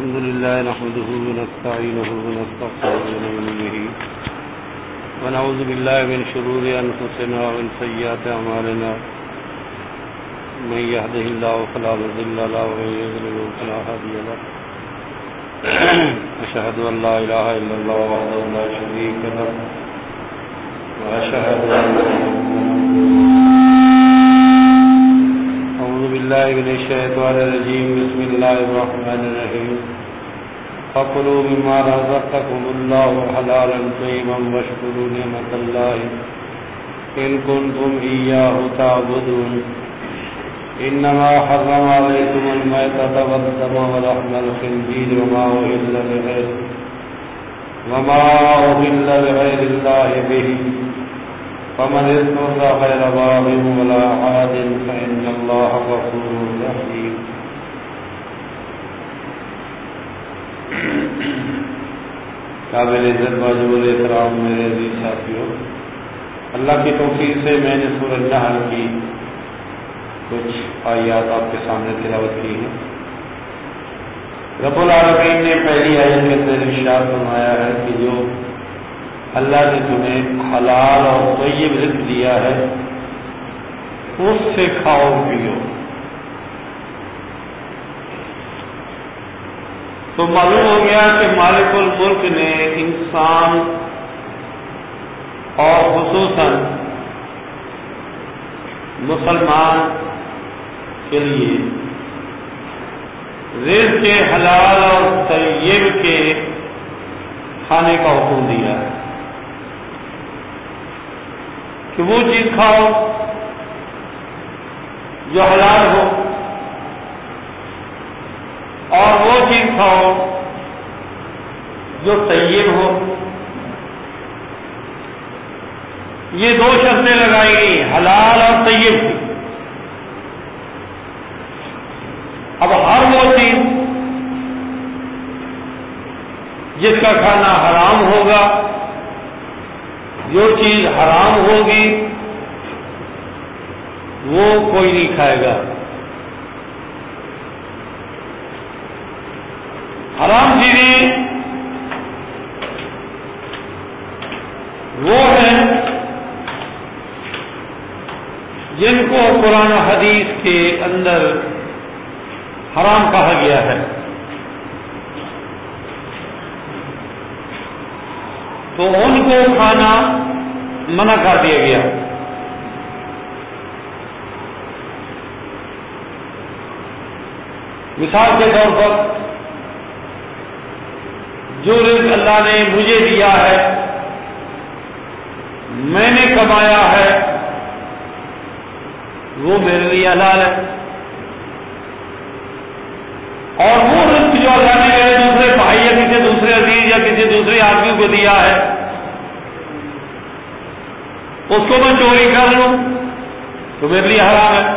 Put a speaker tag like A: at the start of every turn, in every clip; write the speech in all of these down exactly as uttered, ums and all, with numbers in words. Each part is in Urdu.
A: الحمد لله نحمده ونستعينه ونستغفره ونؤمن به ونعوذ بالله من شرور أنفسنا ومن سيئات أعمالنا من يهده الله فلا مضل له ومن يضلل فلا هادي له أشهد أن لا إله إلا الله وحده لا شريك له وأشهد أن أعوذ بالله من الشيطان الرجيم بسم الله الرحمن الرحيم فكلوا مما رزقكم الله حلالا طيبا واشكروا نعمة الله إن كنتم إياه تعبدون إنما حرم عليكم الميتة والدم ولحم الخنزير وما أهل لغير وما أهل لغير الله به فمن اضطر غير باغ ولا عاد فإن الله غفور رحيم. قابل عزت واجب الاحترام میرے عزیز ساتھیوں، اللہ کی توفیق سے میں نے سورۃ النحل کی کچھ آیات آپ کے سامنے تلاوت کی ہیں. رب العالمین نے پہلی آیت کے اندر ارشاد فرمایا ہے کہ جو اللہ نے تمہیں حلال اور طیب رزق دیا ہے اس سے کھاؤ پیو. تو معلوم ہو گیا کہ مالک الملک نے انسان اور خصوصاً مسلمان کے لیے رزق کے حلال اور طیب کے کھانے کا حکم دیا ہے کہ وہ چیز کھاؤ جو حلال ہو اور وہ چیز کھاؤ جو طیب ہو. یہ دو شرطیں لگائی گئی، حلال اور طیب کی. اب ہر وہ چیز جس کا کھانا حرام ہوگا، جو چیز حرام ہوگی وہ کوئی نہیں کھائے گا. حرام چیزیں وہ ہیں جن کو قرآن و حدیث کے اندر حرام کہا گیا ہے. تو ان کو کھانا منع کر دیا گیا. مثال کے طور پر جو رزق اللہ نے مجھے دیا ہے، میں نے کمایا ہے، وہ میرے لیے حلال ہے. اور وہ رزق جو اللہ نے میرے دوسرے بھائی یا کسی دوسرے عزیز یا کسی دوسرے آدمی کو دیا ہے، اس کو میں چوری کر لوں تو میرے لیے حرام ہے.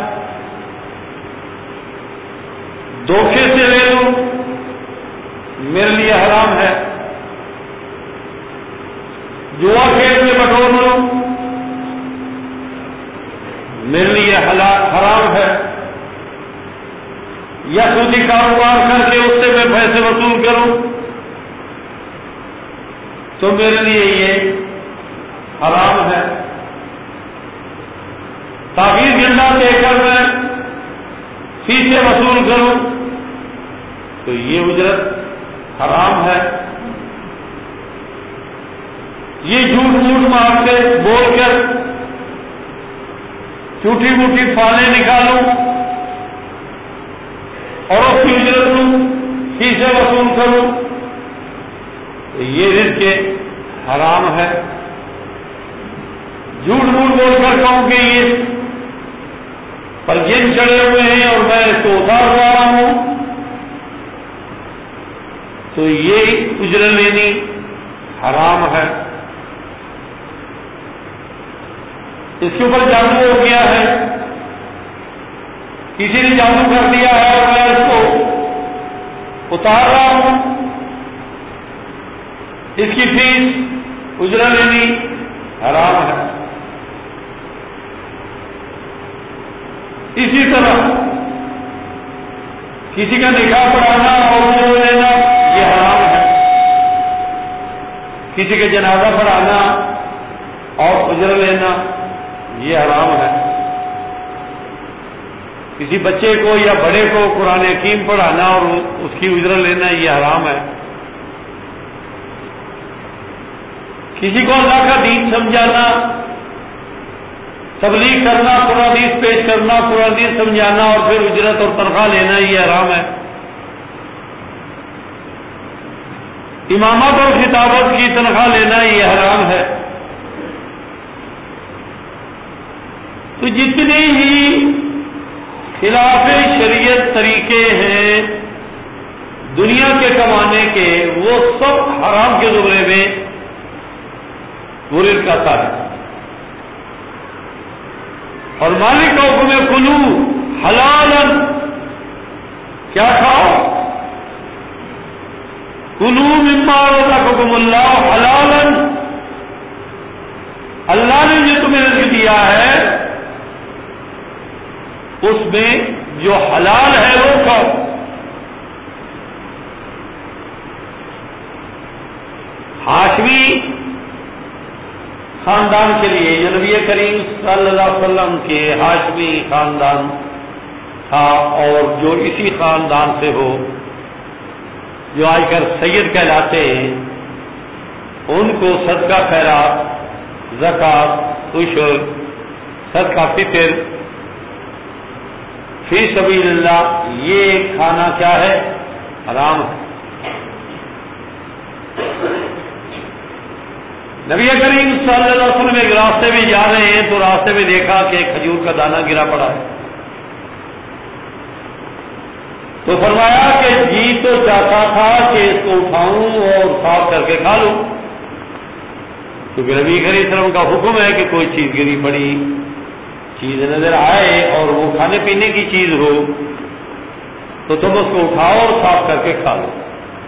A: دھوکے سے لے لوں میرے لیے حرام ہے. جوا کھیل میں بٹور لوں میرے لیے حرام ہے. یا سودی کاروبار کر کے اس سے میں پیسے وصول کروں تو میرے لیے یہ حرام ہے. تعویذ گنڈا دے کر میں فیسیں وصول کروں تو یہ اجرت حرام ہے. یہ جھوٹ موٹ مار کے بول کر چھوٹی موٹی فالیں نکالوں اور اس کی اجرت لوں، فیسیں وصول کروں تو یہ رزق حرام ہے. جھوٹ موٹ بول کر کہوں کہ یہ پر جن چڑھے ہوئے ہیں اور میں اس کو اتار رہا ہوں تو یہ اجرت لینی حرام ہے. اس کے اوپر جادو ہو گیا ہے، کسی نے جادو کر دیا ہے اور میں اس کو اتار رہا ہوں، اس کی فیس اجرت لینی حرام ہے. اسی طرح کسی کا نکاح پڑھانا اور اجرت لینا کسی کے جنازہ پڑھانا اور اجر لینا یہ حرام ہے. کسی بچے کو یا بڑے کو قرآن حکیم پڑھانا اور اس کی اجر لینا یہ حرام ہے. کسی کو اللہ کا دین سمجھانا، تبلیغ کرنا، قرآن حدیث پیش کرنا، قرآن حدیث سمجھانا اور پھر اجرت اور تنخواہ لینا یہ حرام ہے. امامت اور خطابت کی تنخواہ لینا یہ حرام ہے. تو جتنے ہی خلاف شریعت طریقے ہیں دنیا کے کمانے کے وہ سب حرام کے زمرے میں ورد کرتا ہے. اور مالک کا حکم ہے کلو حلالاً، کیا کھاؤ؟ کلو مما رزقکم اللہ حلالاً، اللہ نے جو تمہیں رزق دیا ہے اس میں جو حلال ہے وہ کھاؤ. ہاشمی خاندان کے لیے جو نبی کریم صلی اللہ علیہ وسلم کے ہاشمی خاندان تھا اور جو اسی خاندان سے ہو جو آج کل سید کہلاتے ہیں، ان کو صدقہ خیرات، زکوٰۃ، عشر، صدقہ فطر فی سبیل اللہ یہ کھانا کیا ہے؟ حرام ہے. نبی کریم صلی اللہ علیہ وسلم ایک راستے میں جا رہے ہیں تو راستے میں دیکھا کہ کھجور کا دانہ گرا پڑا ہے. تو فرمایا کہ جی تو چاہتا تھا کہ اس کو اٹھاؤں اور صاف کر کے کھا لوں، کیونکہ نبی کریم صلی اللہ علیہ وسلم کا حکم ہے کہ کوئی چیز گری پڑی چیز نظر آئے اور وہ کھانے پینے کی چیز ہو تو تم اس کو اٹھاؤ اور صاف کر کے کھا لو.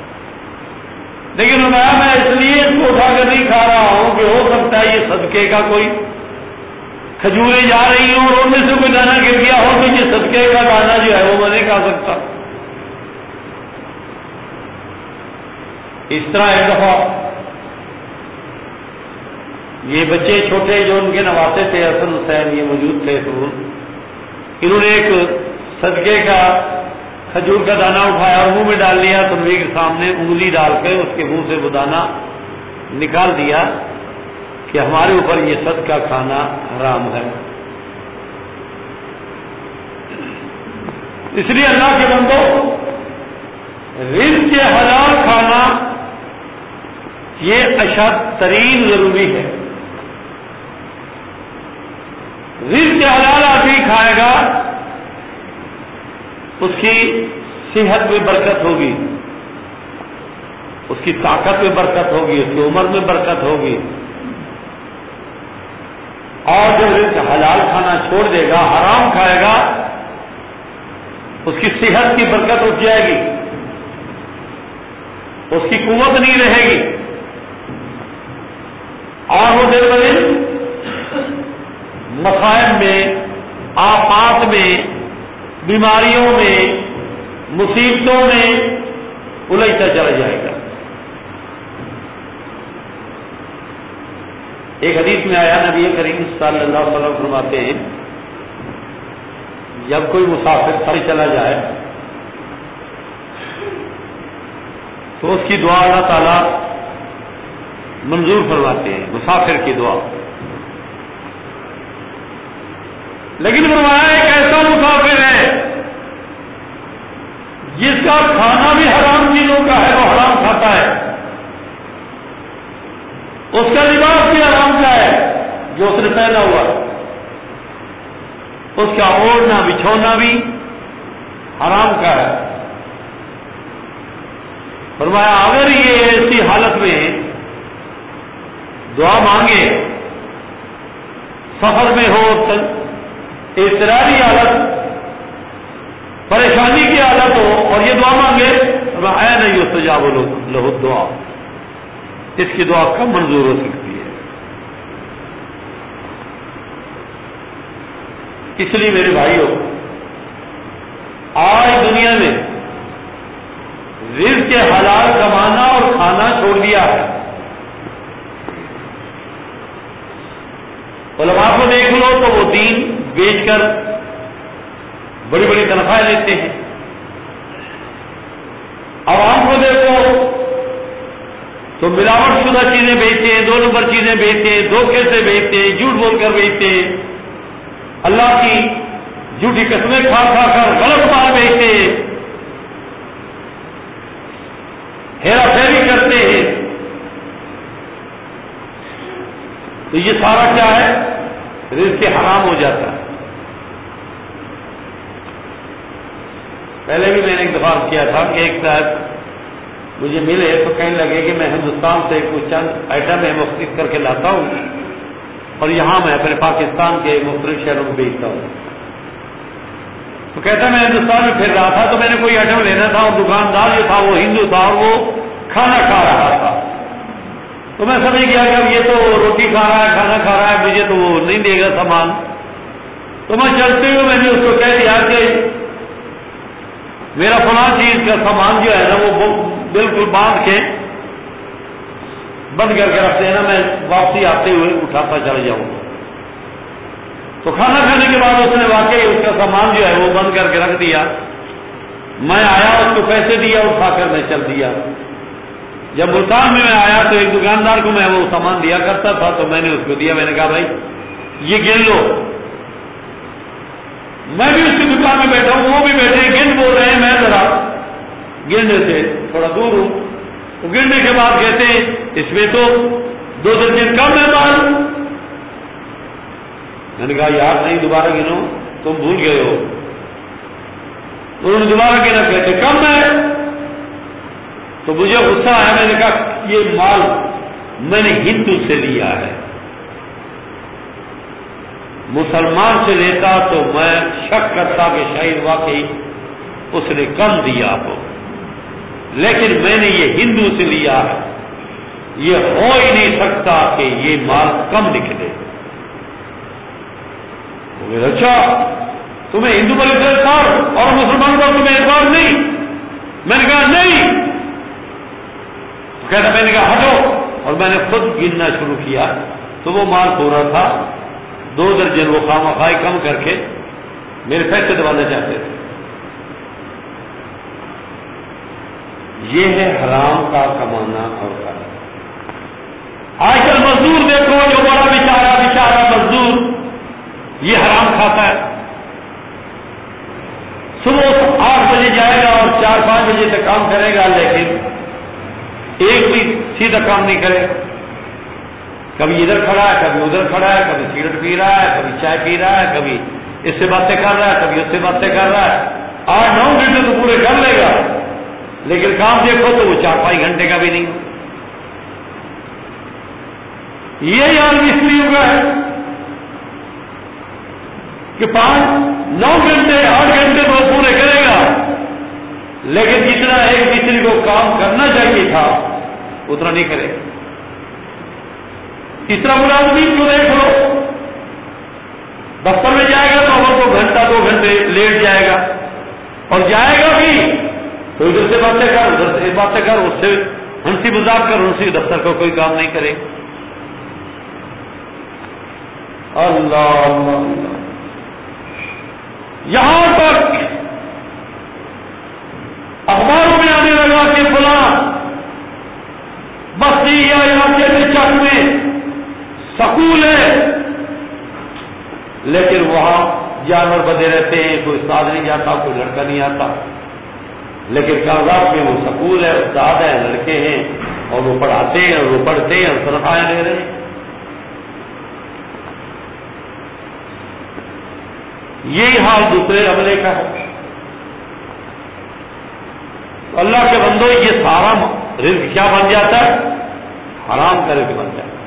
A: لیکن میں میں اس لیے اس کو اٹھا کر نہیں کھا رہا ہوں کہ ہو سکتا ہے یہ صدقے کا کوئی کھجوریں جا رہی ہوں اور ان میں سے کوئی دانہ گر گیا ہو تو یہ صدقے کا دانہ جو ہے وہ میں نہیں کھا سکتا. اس طرح ایک دفعہ یہ بچے چھوٹے جو ان کے نواسے تھے حسن حسین یہ موجود تھے تو انہوں نے ایک صدقے کا کھجور کا دانہ اٹھایا اور منہ میں ڈال لیا تو نبی کے سامنے انگلی ڈال کے اس کے منہ سے وہ دانہ نکال دیا کہ ہمارے اوپر یہ صدقہ کھانا حرام ہے. اس لیے اللہ کے بندو رزق حلال کھانا یہ اشد ترین ضروری ہے. رزق حلال آدمی کھائے گا اس کی صحت میں برکت ہوگی، اس کی طاقت میں برکت ہوگی، اس کی عمر میں برکت ہوگی. اور جب رزق حلال کھانا چھوڑ دے گا، حرام کھائے گا، اس کی صحت کی برکت اٹھ جائے گی، اس کی قوت نہیں رہے گی اور وہ دیر بدر مصائب میں، آفات میں، بیماریوں میں، مصیبتوں میں الجھتا چلا جائے گا. ایک حدیث میں آیا نبی کریم صلی اللہ علیہ وسلم فرماتے ہیں جب کوئی مسافر سفر چلا جائے تو اس کی دعا اللہ تعالیٰ منظور فرماتے ہیں، مسافر کی دعا. لیکن فرمایا ایک ایسا مسافر ہے جس کا کھانا بھی حرام چیزوں کا ہے، وہ حرام کھاتا ہے، اس کا لباس بھی حرام کا ہے جو اس نے پہنا ہوا، اس کا اوڑھنا بچھونا بھی حرام کا ہے. فرمایا اگر یہ ایسی حالت میں دعا مانگے، سفر میں ہو، اضطراری حالت، پریشانی کی حالت ہو اور یہ دعا مانگے، اے نہیں یستجاب لہ دعا، اس کی دعا کم منظور ہو سکتی ہے. اس لیے میرے بھائیوں آج دنیا میں رزق حلال کمانا اور کھانا چھوڑ دیا ہے. علماء کو دیکھ لو تو وہ دین بیچ کر بڑی بڑی تنخواہیں لیتے ہیں. عوام کو دیکھو تو ملاوٹ شدہ چیزیں بیچتے ہیں، دو نمبر چیزیں بیچتے ہیں، دھوکے سے بیچتے ہیں، جھوٹ بول کر بیچتے ہیں، اللہ کی جھوٹی قسمیں کھا کھا کر غلط مال بیچتے ہیں، ہیرا پھیری کرتے ہیں. تو یہ سارا کیا ہے؟ رزق حرام ہو جاتا ہے. پہلے بھی میں نے ایک دفعہ کیا تھا کہ ایک صاحب مجھے ملے تو کہنے لگے کہ میں ہندوستان سے کچھ چند آئٹم میں مختلف کر کے لاتا ہوں اور یہاں میں اپنے پاکستان کے مختلف شہروں میں بیچتا ہوں. تو کہتا میں ہندوستان میں پھر رہا تھا تو میں نے کوئی آئٹم لینا تھا اور دکاندار جو تھا وہ ہندو تھا اور وہ کھانا کھا رہا تھا. تو میں سمجھ گیا کہ اب یہ تو روٹی کھا رہا ہے، کھانا کھا رہا ہے، مجھے تو وہ نہیں دے گا سامان. تو میں چلتے ہوئے میں نے اس کو کہہ دیا کہ میرا فلاں چیز کا سامان جو ہے نا وہ بالکل باندھ کے بند کر کے رکھ دینا، میں واپسی آتے ہوئے اٹھاتا چلا جاؤں گا. تو کھانا کھانے کے بعد اس نے واقعی اس کا سامان جو ہے وہ بند کر کے رکھ دیا. میں آیا، اس کو پیسے دیا، اٹھا کر میں چل دیا. جب ملتان میں میں آیا تو ایک دکاندار کو میں وہ سامان دیا کرتا تھا تو میں نے اس کو دیا. میں نے کہا بھائی یہ گن لو. میں بھی اس کی دکان میں بیٹھا ہوں، وہ بھی بیٹھے گن بول رہے ہیں، میں ذرا گننے سے تھوڑا دور ہوں. تو گننے کے بعد کہتے ہیں اس میں تو دو درجن کم ہے مال. میں نے کہا یار نہیں، دوبارہ گنو، تم بھول گئے ہو. انہوں نے دوبارہ گنا، کہتے کم ہے. تو مجھے غصہ آیا. میں نے کہا یہ مال میں نے ہندو سے لیا ہے، مسلمان سے لیتا تو میں شک کرتا کہ شاید واقعی اس نے کم دیا ہو، لیکن میں نے یہ ہندو سے لیا ہے، یہ ہو ہی نہیں سکتا کہ یہ مال کم نکلے. اچھا تمہیں ہندو پر اعتبار اور مسلمان پر تمہیں اعتبار نہیں؟ میں نے کہا نہیں. کہتا میں نے کہا ہٹو، اور میں نے خود گننا شروع کیا تو وہ مال پورا تھا. دو درجن وہ خواہ کم کر کے میرے پیسے دبانا چاہتے تھے. یہ ہے حرام کا کمانا اور کرنا. آج کل مزدور دیکھو، جو بڑا بیچارہ بیچارہ مزدور یہ حرام کھاتا ہے. صبح آٹھ بجے جائے گا اور چار پانچ بجے تک کام کرے گا، لیکن ایک بھی سیدھا کام نہیں کرے. کبھی ادھر کھڑا ہے، کبھی ادھر کھڑا ہے، کبھی سگریٹ پی رہا ہے، کبھی چائے پی رہا ہے، کبھی اس سے باتیں کر رہا ہے، کبھی اس سے باتیں کر رہا ہے. آٹھ نو گھنٹے تو پورے کر لے گا، لیکن کام دیکھو تو وہ چار پانچ گھنٹے کا بھی نہیں. یہ یار مستری ہوگا ہے کہ پانچ نو گھنٹے آٹھ گھنٹے تو پورے کرے گا، لیکن جتنا ایک مستری کو کام کرنا چاہیے تھا اتنا نہیں کرے. تیسرا ملازمین کو دیکھ لو، دفتر میں جائے گا تو اگر کو گھنٹہ دو گھنٹے لیٹ جائے گا، اور جائے گا بھی تو ادھر سے باتیں کر ادھر سے باتیں کر، اس سے ہنسی مذاق کر، ان سے دفتر کا کوئی کام نہیں کرے. اللہ اللہ اللہ. یہاں تک اخباروں میں آنے لگا کہ فلاں بستی یا علاقے میں چک میں سکول ہے، لیکن وہاں جانور بدے رہتے ہیں، کوئی استاد نہیں جاتا، کوئی لڑکا نہیں آتا، لیکن کاغذات میں وہ سکول ہے، استاد ہیں، لڑکے ہیں، اور وہ پڑھاتے ہیں اور وہ پڑھتے ہیں اور تنخواہیں لے رہے ہیں. یہی حال دوسرے عملے کا ہے. اللہ کے بندو یہ سارا رزق کیا بن جاتا ہے؟ حرام کا رزق بن جاتا ہے.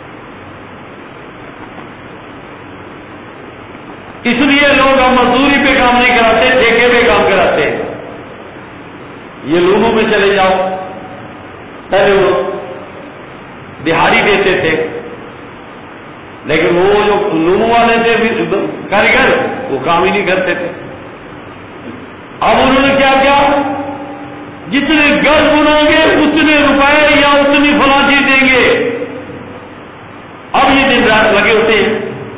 A: اس لیے لوگ اب مزدوری پہ کام نہیں کراتے، ٹھیکے پہ کام کراتے ہیں. یہ لونوں میں چلے جاؤ، پہلے وہ دہاڑی دیتے تھے، لیکن وہ جو لونوں والے تھے کاریگر وہ کام ہی نہیں کرتے تھے. اب انہوں نے کیا کیا؟ جتنے گز بنائیں گے اتنے روپئے یا اتنی فلاں چیز دیں گے. اب یہ دن رات لگے ہوتے ہیں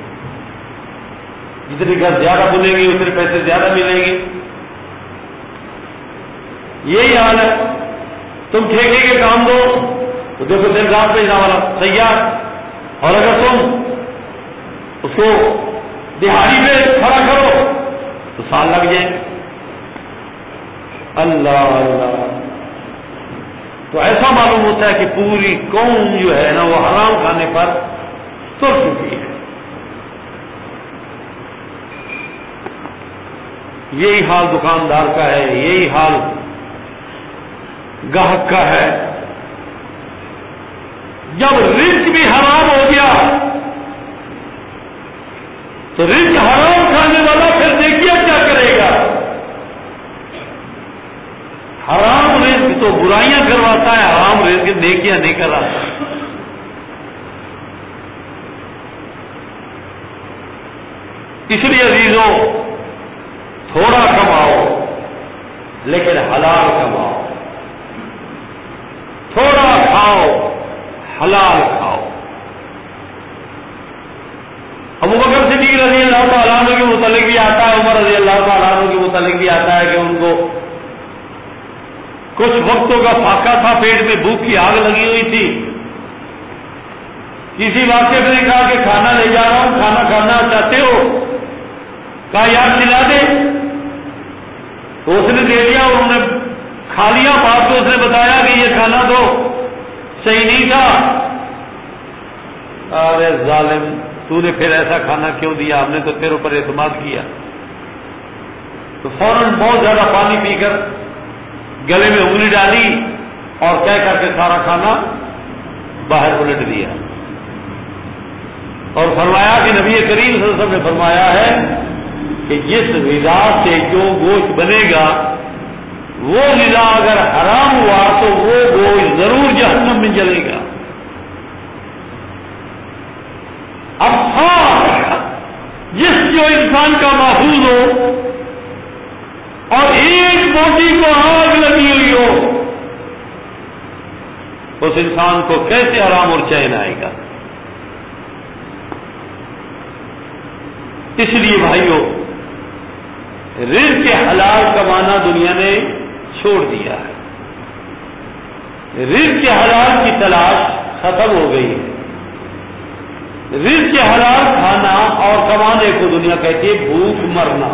A: جتنی گھر زیادہ بنیں گے اتنے پیسے زیادہ ملیں گے. یہی حال ہے. تم ٹھیکے کے کام دو تو دیکھو دن رات بھیجنے والا تیار, اور اگر تم اس کو دہاڑی پہ کھڑا کرو تو سال لگ جائیں. اللہ اللہ. تو ایسا معلوم ہوتا ہے کہ پوری قوم جو ہے نا وہ حرام کھانے پر تر چکی ہے. یہی حال دکاندار کا ہے, یہی حال گاہک کا ہے. جب رزق بھی حرام ہو گیا تو رزق حرام کھانے والا پھر دیکھیے کیا کرے گا. حرام رزق تو برائیاں کرواتا ہے, حرام رزق نیکیاں نہیں کراتا. اس لیے عزیزوں تھوڑا کماؤ لیکن حلال کماؤ, تھوڑا کھاؤ حلال کھاؤ. ابو بکر صدیق رضی اللہ تعالیٰ عنہ کے متعلق بھی آتا ہے, عمر رضی اللہ تعالیٰ عنہ کے متعلق بھی آتا ہے کہ ان کو کچھ وقتوں کا فاقہ تھا, پیٹ میں بھوک کی آگ لگی ہوئی تھی. کسی واقعے نے کہا کہ کھانا لے جا رہا ہوں, کھانا کھانا چاہتے ہو؟ کہا یار کھلا دے. تو اس نے دے دیا, انہوں نے کھا لیا. بعد کو اس نے بتایا کہ یہ کھانا تو صحیح نہیں تھا. ارے ظالم, تو نے پھر ایسا کھانا کیوں دیا؟ ہم نے تو تیرے اوپر اعتماد کیا. تو فوراً بہت زیادہ پانی پی کر گلے میں انگلی ڈالی اور کہہ کر کے سارا کھانا باہر الٹ دیا, اور فرمایا کہ نبی کریم صلی اللہ علیہ وسلم نے فرمایا ہے کہ جس غذا سے جو گوشت بنے گا وہ غذا اگر حرام ہوا تو وہ گوشت ضرور جہنم میں جلے گا. اب ہاں جس جو انسان کا محفوظ ہو اور ایک بوٹی کو آگ لگی ہوئی ہو اس انسان کو کیسے آرام اور چین آئے گا؟ اس لیے بھائیوں رزق حلال کمانا دنیا نے چھوڑ دیا ہے. رزق حلال کی تلاش ختم ہو گئی ہے. رزق حلال کھانا اور کمانے کو دنیا کہتی ہے بھوک مرنا.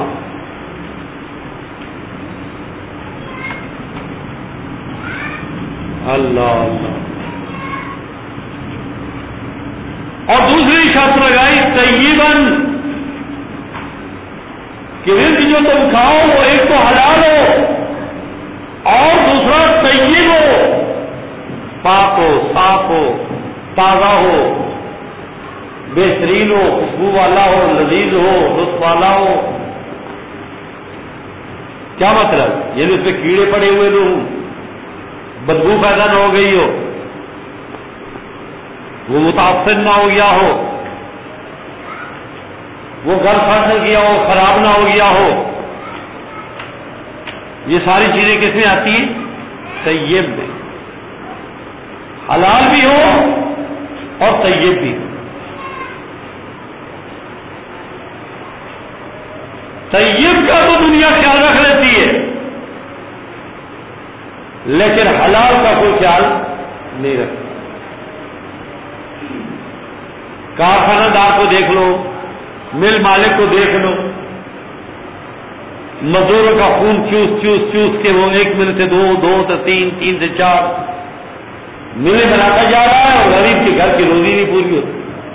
A: اللہ اللہ. اور دوسری شرط لگائی طیباً, کہ رزق جو تم کھاؤ وہ ایک تو حلال ہو اور دوسرا طیب ہو, پاک ہو, صاف ہو, تازہ ہو, بہترین ہو, خوشبو والا ہو, لذیذ ہو, لطف والا ہو. کیا مطلب؟ یعنی اس پہ کیڑے پڑے ہوئے نہ ہوں, بدبو پیدا نہ ہو گئی ہو, وہ متاثر نہ ہو گیا ہو, وہ گھر پھنس نہ گیا ہو, خراب نہ ہو گیا ہو. یہ ساری چیزیں کس میں آتی ہیں؟ طیب میں. حلال بھی ہو اور طیب بھی ہو. طیب کا تو دنیا خیال رکھ لیتی ہے لیکن حلال کا کوئی خیال نہیں رکھتا. کارخانہ دار کو دیکھ لو, مل مالک کو دیکھ لو, مزدوروں کا خون چوس چوس چوس کے وہ ایک مل سے دو, دو سے تین, تین سے چار ملیں بناتا جا رہا ہے اور غریب کے گھر کی روزی نہیں پوری ہوتی.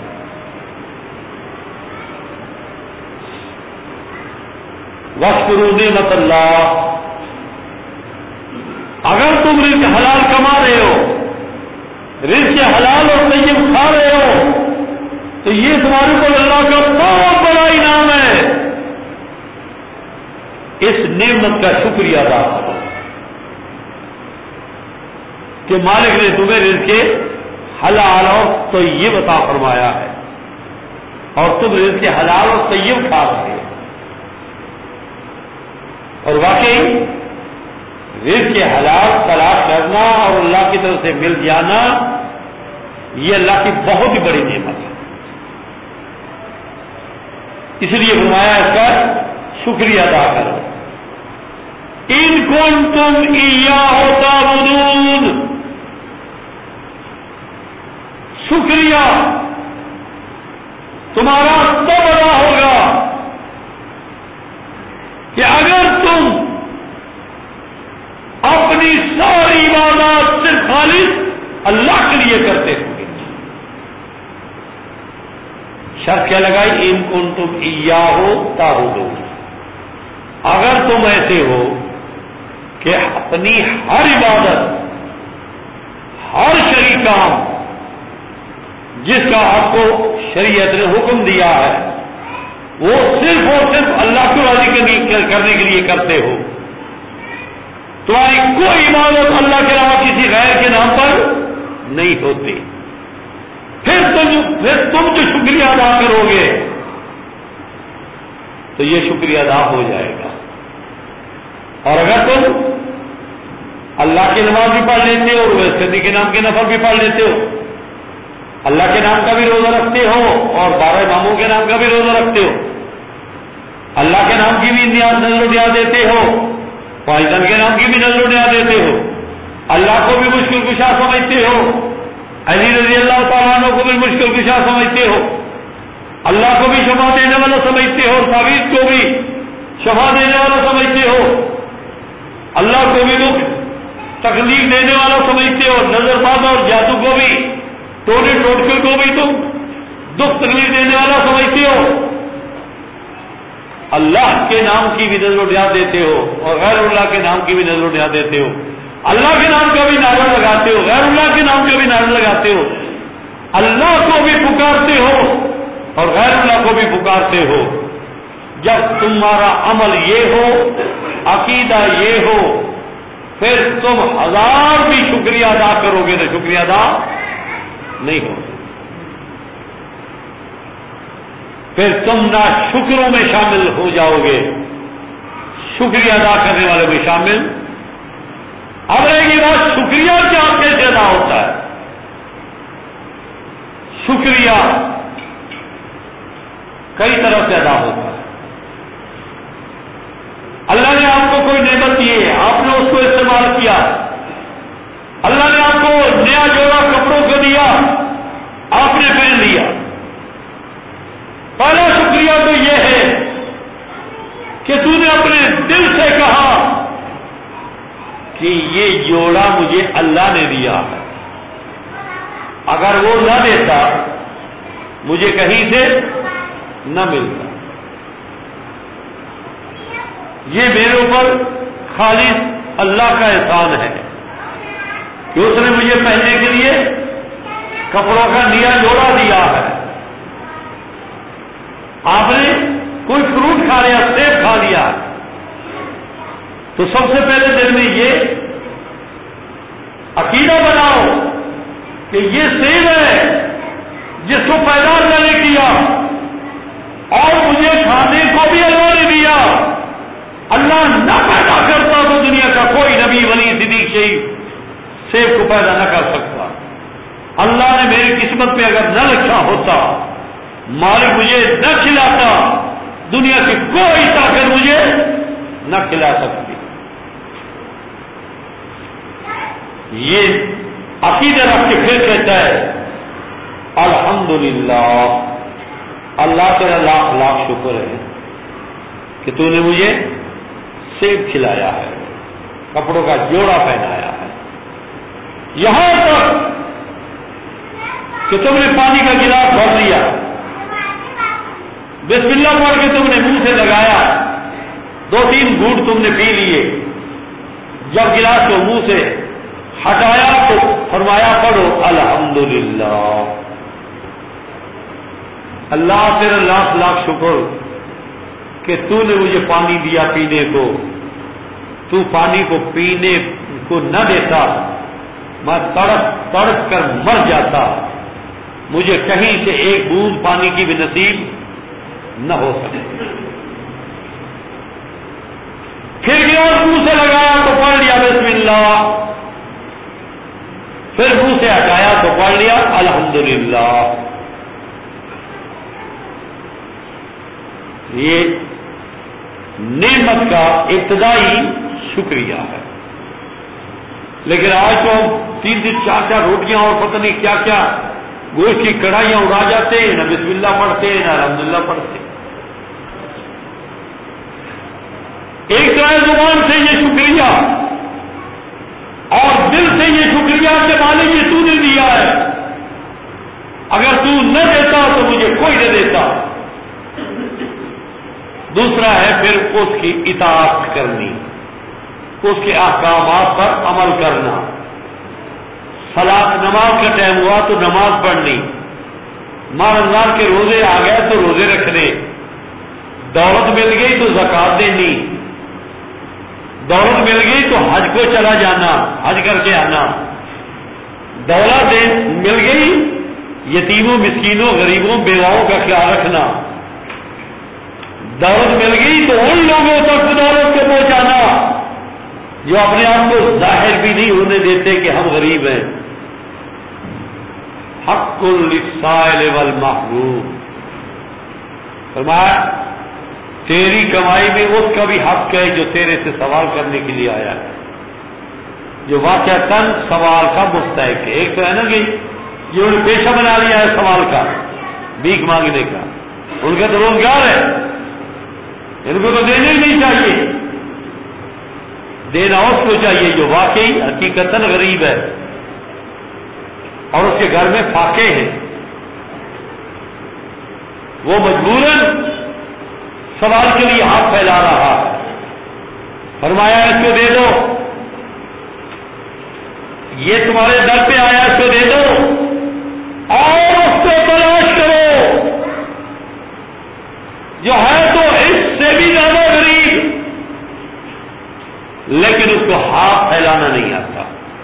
A: واشکروا نعمت اللہ. اگر تم رزق حلال کما رہے ہو, رزق حلال اور طیب کھا رہے ہو تو یہ تمہارے کو اللہ کا بہت بڑا انعام ہے. اس نعمت کا شکریہ ادا کرو کہ مالک نے تمہیں رزق حلال اور طیب عطا فرمایا ہے اور تم رزق حلال اور طیب کھا رہے ہو. اور واقعی رزق حلال تلاش کرنا اور اللہ کی طرف سے مل جانا یہ اللہ کی بہت ہی بڑی نعمت ہے. اس لیے فرمایا اس کا شکریہ ادا کرو. ان کنتم ایاہ تعبدون، شکریہ تمہارا تب ادا ہوگا کہ اگر تم اپنی ساری عبادات صرف خالص اللہ کے لیے کرتے ہو. شرط کیا لگائی؟ ان کنتم ایاہ تعبدون، اگر تم ایسے ہو کہ اپنی ہر عبادت، ہر شرعی کام جس کا آپ کو شریعت نے حکم دیا ہے وہ صرف اور صرف اللہ کو راضی کرنے کے لیے کرتے ہو، تمہاری کوئی عبادت اللہ کے علاوہ کسی غیر کے نام پر نہیں ہوتی، پھر تم پھر تم جو شکریہ ادا کرو گے تو یہ شکریہ ادا ہو جائے گا. اور اگر تم اللہ کی نماز بھی پڑھ لیتے ہو، صدیق کے نام کے نفل بھی پڑھ لیتے ہو، اللہ کے نام کا بھی روزہ رکھتے ہو اور بارہ اماموں کے نام کا بھی روزہ رکھتے ہو، اللہ کے نام کی بھی نظر و نیاز دیتے ہو، پائزن کے نام کی بھی نظر و نیاز دیتے ہو، اللہ کو بھی مشکل کشا سمجھتے ہو، علی رضی اللہ تعالیٰ عنہ کو بھی مشکل کشا سمجھتے ہو، اللہ کو بھی شفا دینے والا سمجھتے ہو، تعویذ کو بھی شفا دینے والا سمجھتے ہو، اللہ کو بھی دکھ تکلیف دینے والا سمجھتے ہو، نظر باز اور جادو کو بھی، ٹونے ٹوٹکے کو بھی تم دکھ تکلیف دینے والا سمجھتے ہو، اللہ کے نام کی بھی نظر و نیاز دیتے ہو اور غیر اللہ کے نام کی بھی نظر و نیاز دیتے ہو، اللہ کے نام کا بھی نعرہ لگاتے ہو، غیر اللہ کے نام کا بھی نعرہ لگاتے ہو، اللہ کو بھی پکارتے ہو اور غیر اللہ کو بھی پکارتے ہو. جب تمہارا عمل یہ ہو، عقیدہ یہ ہو، پھر تم ہزار بھی شکریہ ادا کرو گے تو شکریہ ادا نہیں ہوگا، پھر تم نہ شکروں میں شامل ہو جاؤ گے، شکریہ ادا کرنے والے میں شامل. اب رہے گی بات شکریہ کیا کیسے ادا ہوتا ہے. شکریہ کئی طرح سے ادا ہوتا ہے. اللہ نے آپ کو کوئی نعمت دی ہے، آپ نے اس کو استعمال کیا، اللہ نے آپ کو نیا جوڑا کپڑوں کو دیا، آپ نے پہن لیا. پہلا شکریہ تو یہ ہے کہ تو نے اپنے دل سے کہا کہ یہ جوڑا مجھے اللہ نے دیا ہے، اگر وہ نہ دیتا مجھے کہیں سے نہ ملتا. یہ میرے اوپر خالص اللہ کا احسان ہے کہ اس نے مجھے پہننے کے لیے کپڑوں کا نیا جوڑا دیا ہے. آپ نے کوئی فروٹ کھا لیا، سیب کھا لیا، تو سب سے پہلے دل میں یہ عقیدہ بناؤ کہ یہ سیب ہے جس کو پیدا اللہ نے کیا اور مجھے کھانے کو بھی اللہ نے دیا. اللہ نہ پیدا کرتا تو دنیا کا کوئی نبی ولی صدیق شہید سیب کو پیدا نہ کر سکتا. اللہ نے میری قسمت پہ اگر نہ لکھا ہوتا، مالک مجھے نہ کھلاتا، دنیا کی کوئی طاقت مجھے نہ کھلا سکتی. یہ عقیدہ رکھ کے پھر کہتا ہے الحمدللہ، اللہ تیرا لاکھ لاکھ شکر ہے کہ تو نے مجھے سیب کھلایا ہے، کپڑوں کا جوڑا پہنایا ہے، یہاں تک کہ تم نے پانی کا گلاس بھر لیا، بسم اللہ پڑھ کے تم نے منہ سے لگایا، دو تین گھونٹ تم نے پی لیے، جب گلاس کو منہ سے ہٹایا تو فرمایا پڑھو الحمدللہ. اللہ تیرا لاکھ لاکھ شکر کہ تو نے مجھے پانی دیا پینے کو، تو پانی کو پینے کو نہ دیتا میں تڑپ تڑپ کر مر جاتا، مجھے کہیں سے ایک بوند پانی کی بھی نصیب نہ ہو سکے. پھر گلاس منہ سے لگایا تو پڑھ لیا بسم اللہ، پھر منہ سے ہٹایا تو پڑھ لیا الحمدللہ. یہ نعمت کا ابتدائی شکریہ ہے. لیکن آج تو ہم تین تین چار چار روٹیاں اور پتہ نہیں کیا کیا گوشت کی کڑھائیاں اڑا جاتے ہیں، نہ بسم اللہ پڑھتے ہیں نہ الحمدللہ پڑھتے. ایک تو ہے زبان سے یہ شکریہ اور دل سے یہ شکریہ کہ مالک یہ تو نے دیا ہے، اگر تو نہ دیتا تو مجھے کوئی نہ دیتا. دوسرا ہے پھر اس کی اطاعت کرنی، اس کے احکامات پر عمل کرنا. صلاۃ نماز کا ٹائم ہوا تو نماز پڑھنی، ماہ رمضان کے روزے آ گئے تو روزے رکھنے، دولت مل گئی تو زکات دینی، دولت مل گئی تو حج کو چلا جانا، حج کر کے آنا، دولت مل گئی یتیموں مسکینوں غریبوں بیواؤں کا خیال رکھنا، دولت مل گئی تو ان لوگوں تک دولت کو پہنچانا جو اپنے آپ کو ظاہر بھی نہیں ہونے دیتے کہ ہم غریب ہیں. حق للسائل والمحروم، فرمایا تیری کمائی میں اس کا بھی حق ہے جو تیرے سے سوال کرنے کے لیے آیا ہے، جو واقعتاً سوال کا مستحق ہے. ایک تو ہے نا کہ جنہوں نے پیشہ بنا لیا ہے سوال کا، بھیک مانگنے کا، ان کا تو روزگار ہے، ان کو تو دینے ہی نہیں چاہیے. دینا اس کو چاہیے جو واقعی حقیقتاً غریب ہے اور اس کے گھر میں فاقے ہیں، وہ مجبوراً سوال کے لیے ہاتھ پھیلا رہا ہے. فرمایا اس کو دے دو، یہ تمہارے در پہ آیا اس کو دے دو اور اس کو تلاش کرو جو ہے تو اس سے بھی زیادہ غریب لیکن اس کو ہاتھ پھیلانا نہیں آتا.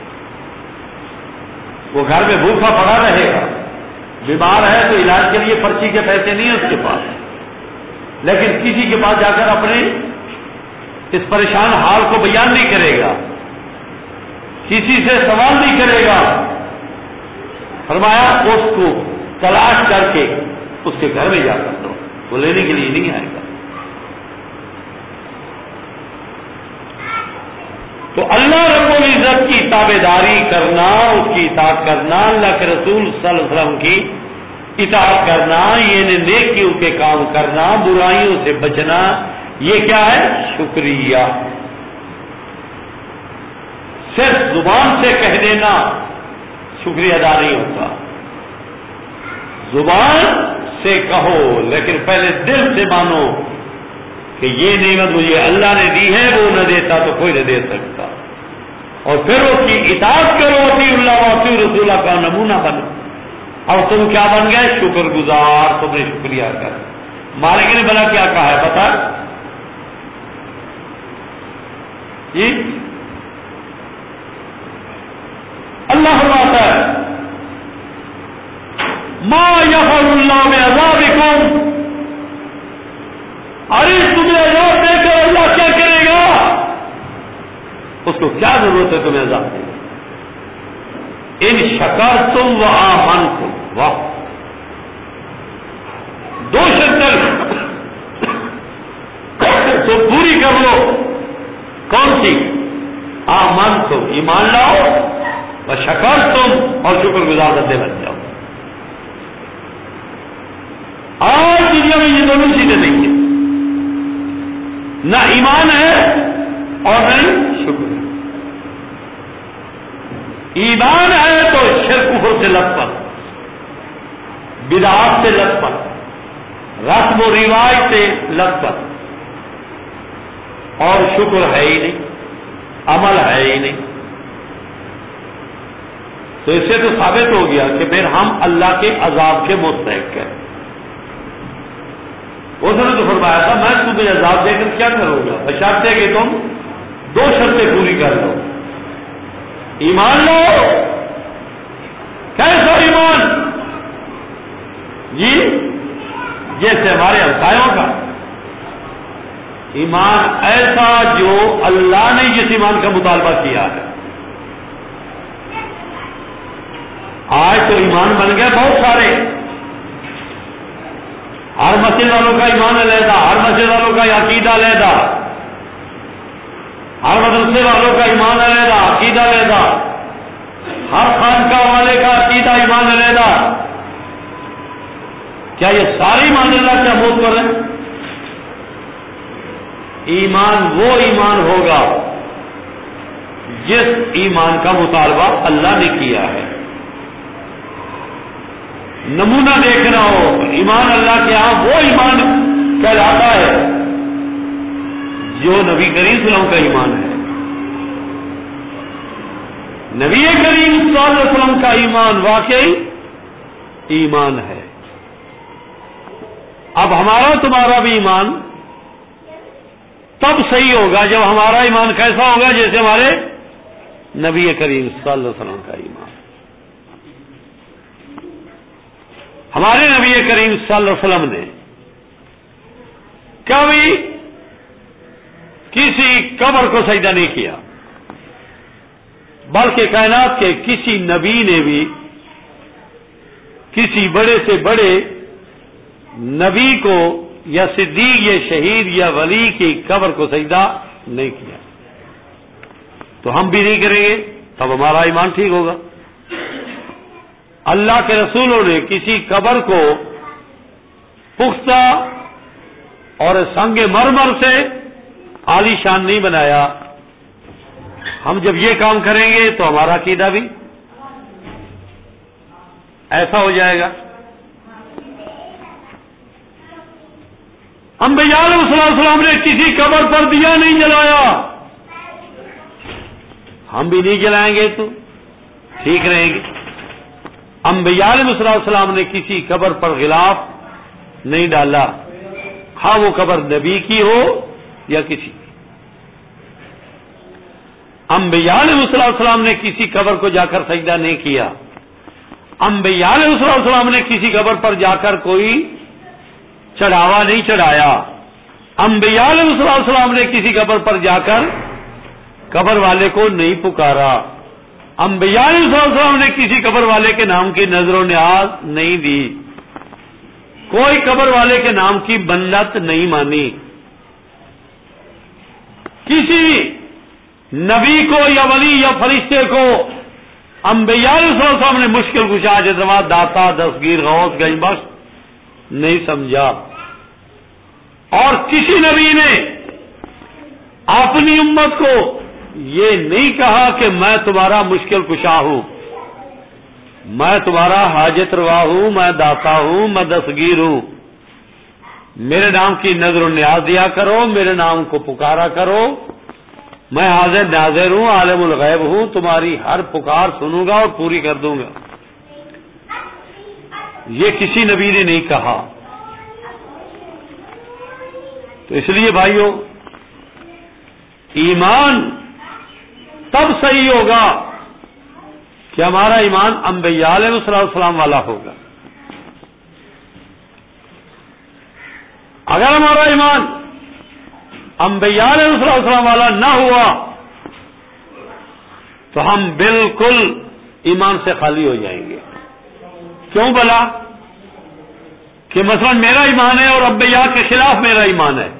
A: وہ گھر میں بھوکا پڑا رہے گا، بیمار ہے تو علاج کے لیے پرچی کے پیسے نہیں ہیں اس کے پاس، لیکن کسی کے پاس جا کر اپنے اس پریشان حال کو بیان نہیں کرے گا، کسی سے سوال نہیں کرے گا. فرمایا اس کو تلاش کر کے اس کے گھر میں جا کر دو، وہ لینے کے لیے نہیں آئے گا. تو اللہ رب العزت کی تابع داری کرنا، اس کی اطاعت کرنا، اللہ کے رسول صلی اللہ علیہ وسلم کی اطاعت کرنا، یہ نیکیوں کے کام کرنا، برائیوں سے بچنا، یہ کیا ہے؟ شکریہ. صرف زبان سے کہہ دینا شکریہ ادا نہیں ہوتا. زبان سے کہو لیکن پہلے دل سے مانو کہ یہ نعمت مجھے اللہ نے دی ہے، وہ نہ دیتا تو کوئی نہ دے سکتا. اور پھر اس کی اطاعت کرو، اطیعوا اللہ واطیعوا الرسول کا نمونہ بنو. اور تم کیا بن گئے؟ شکر گزار. تم نے شکریہ کر. مالک نے بلا کیا کہا ہے بتا جی؟ اللہ فرماتا ہے ما یفعل اللہ بعذابکم، ارے تمہیں عذاب دے کر اللہ کیا کرے گا؟ اس کو کیا ضرورت ہے تمہیں عذاب دے؟ ان شکرتم و آمنتم. واہ، دو شرطیں تو پوری کر لو. کون سی؟ آمنتم، ایمان لاؤ، و شکرتم، اور شکر گزار بندے بن جاؤ. آج دنیا میں یہ دونوں چیزیں نہیں ہیں، نہ ایمان ہے اور نہ شکر ہے. ایمان ہے تو شرک کفر سے لت پت، بدعات سے لت پت، رسم و رواج سے لت پت، اور شکر ہے ہی نہیں، عمل ہے ہی نہیں. تو اس سے تو ثابت ہو گیا کہ پھر ہم اللہ کے عذاب کے مستحق ہیں. اس نے تو فرمایا تھا میں تمہیں عذاب دے کر کیا کروں گا، بشرطے کہ تم دو شرطیں پوری کر لو. ایمان لو. کیسا ایمان؟ جی جیسے ہمارے ہمسایوں کا ایمان، ایسا جو اللہ نے جس ایمان کا مطالبہ کیا ہے. آج تو ایمان بن گئے بہت سارے. ہر مسجد والوں کا ایمان علیحدہ، ہر مسجد والوں کا عقیدہ علیحدہ، ہر مدرسے والوں کا ایمان علیحدہ، عقیدہ علیحدہ، ہر خانقاہ والے کا عقیدہ ایمان علیحدہ. کیا یہ ساری ایمان اللہ کے موت پر ہے؟ ایمان وہ ایمان ہوگا جس ایمان کا مطالبہ اللہ نے کیا ہے. نمونہ دیکھنا ہو، ایمان اللہ کے ہاں وہ ایمان کہلاتا ہے جو نبی کریم صلی اللہ علیہ وسلم کا ایمان ہے. نبی کریم صلی اللہ علیہ وسلم کا ایمان واقعی ایمان ہے. اب ہمارا تمہارا بھی ایمان تب صحیح ہوگا جب ہمارا ایمان کیسا ہوگا؟ جیسے ہمارے نبی کریم صلی اللہ علیہ وسلم کا ایمان. ہمارے نبی کریم صلی اللہ علیہ وسلم نے کبھی کسی قبر کو سجدہ نہیں کیا، بلکہ کائنات کے کسی نبی نے بھی کسی بڑے سے بڑے نبی کو یا صدیق یا شہید یا ولی کی قبر کو سجدہ نہیں کیا. تو ہم بھی نہیں کریں گے، تب ہمارا ایمان ٹھیک ہوگا. اللہ کے رسولوں نے کسی قبر کو پختہ اور سنگ مرمر سے عالی شان نہیں بنایا. ہم جب یہ کام کریں گے تو ہمارا عقیدہ بھی ایسا ہو جائے گا. انبیاء علیہ السلام نے کسی قبر پر دیا نہیں جلایا، ہم بھی نہیں جلائیں گے تو ٹھیک رہیں گے. انبیاء علیہ السلام نے کسی قبر پر غلاف نہیں ڈالا، ہاں وہ قبر نبی کی ہو یا کسی کی. انبیاء علیہ السلام نے کسی قبر کو جا کر سجدہ نہیں کیا. انبیاء علیہ السلام نے کسی قبر پر جا کر کوئی چڑھاوا نہیں چڑھایا. انبیاء علیہ السلام نے کسی قبر پر جا کر قبر والے کو نہیں پکارا. انبیاء علیہ السلام نے کسی قبر والے کے نام کی نظر و نیاز نہیں دی، کوئی قبر والے کے نام کی بنت نہیں مانی. کسی نبی کو یا ولی یا فرشتے کو انبیاء علیہ السلام نے مشکل کشا، جزوا، داتا، دستگیر، غوث، گنج بخش نہیں سمجھا. اور کسی نبی نے اپنی امت کو یہ نہیں کہا کہ میں تمہارا مشکل کشا ہوں، میں تمہارا حاجت روا ہوں، میں داتا ہوں، میں دستگیر ہوں، میرے نام کی نظر و نیاز دیا کرو، میرے نام کو پکارا کرو، میں حاضر ناظر ہوں، عالم الغیب ہوں، تمہاری ہر پکار سنوں گا اور پوری کر دوں گا. یہ کسی نبی نے نہیں کہا. تو اس لیے بھائیوں، ایمان تب صحیح ہوگا کہ ہمارا ایمان انبیاء علیہ السلام والا ہوگا. اگر ہمارا ایمان انبیاء علیہ السلام والا نہ ہوا تو ہم بالکل ایمان سے خالی ہو جائیں گے. کیوں بلا؟ کہ مثلا میرا ایمان ہے اور انبیاء کے خلاف میرا ایمان ہے.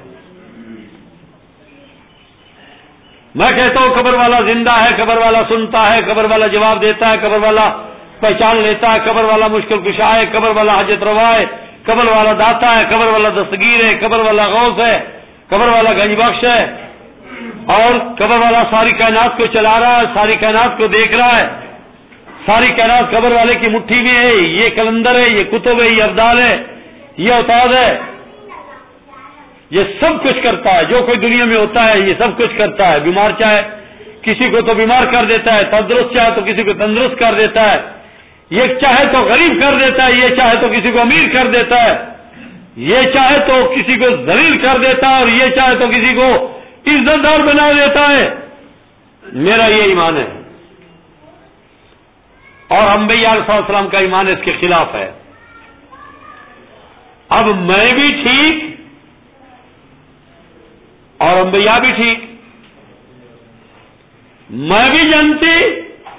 A: میں کہتا ہوں قبر والا زندہ ہے، قبر والا سنتا ہے، قبر والا جواب دیتا ہے، قبر والا پہچان لیتا ہے، قبر والا مشکل کشا ہے، قبر والا حاجت روا ہے، قبر والا داتا ہے، قبر والا دستگیر ہے، قبر والا غوث ہے، قبر والا گنج بخش ہے، اور قبر والا ساری کائنات کو چلا رہا ہے، ساری کائنات کو دیکھ رہا ہے، ساری کائنات قبر والے کی مٹھی میں ہے. یہ کلندر ہے، یہ کتب ہے، یہ ابدال ہے، یہ اوتاد ہے، یہ سب کچھ کرتا ہے. جو کوئی دنیا میں ہوتا ہے یہ سب کچھ کرتا ہے. بیمار چاہے کسی کو تو بیمار کر دیتا ہے، تندرست چاہے تو کسی کو تندرست کر دیتا ہے، یہ چاہے تو غریب کر دیتا ہے، یہ چاہے تو کسی کو امیر کر دیتا ہے، یہ چاہے تو کسی کو ذلیل کر دیتا ہے، اور یہ چاہے تو کسی کو عزت دار بنا دیتا ہے. میرا یہ ایمان ہے. اور انبیاء علیہ السلام کا ایمان اس کے خلاف ہے. اب میں بھی ٹھیک اور انبیاء بھی ٹھیک، میں بھی جنتی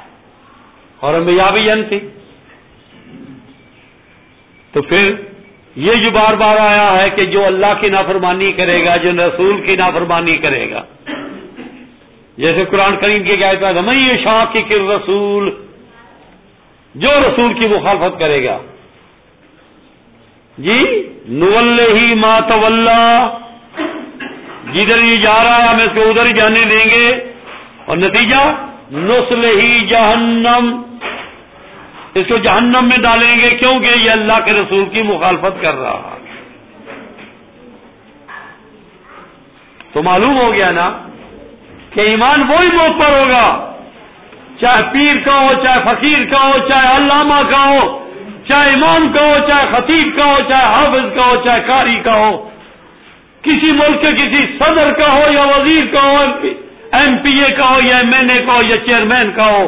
A: اور انبیاء بھی جنتی، تو پھر یہ جو بار بار آیا ہے کہ جو اللہ کی نافرمانی کرے گا، جو رسول کی نافرمانی کرے گا، جیسے قرآن کریم کی آیت ہے من یشاقق الرسول، جو رسول کی مخالفت کرے گا جی نولہ ما تولا، جدھر یہ جا رہا ہے ہم اس کو ادھر ہی جانے دیں گے، اور نتیجہ نصلہ جہنم، اس کو جہنم میں ڈالیں گے، کیونکہ یہ اللہ کے رسول کی مخالفت کر رہا ہے۔ تو معلوم ہو گیا نا کہ ایمان وہی موت پر ہوگا، چاہے پیر کا ہو، چاہے فقیر کا ہو، چاہے علامہ کا ہو، چاہے امام کا ہو، چاہے خطیب کا ہو، چاہے حافظ کا ہو، چاہے قاری کا ہو، کسی ملک کے کسی صدر کا ہو یا وزیر کا ہو، ایم پی اے کا ہو یا ایم این اے کا ہو یا چیئرمین کا ہو،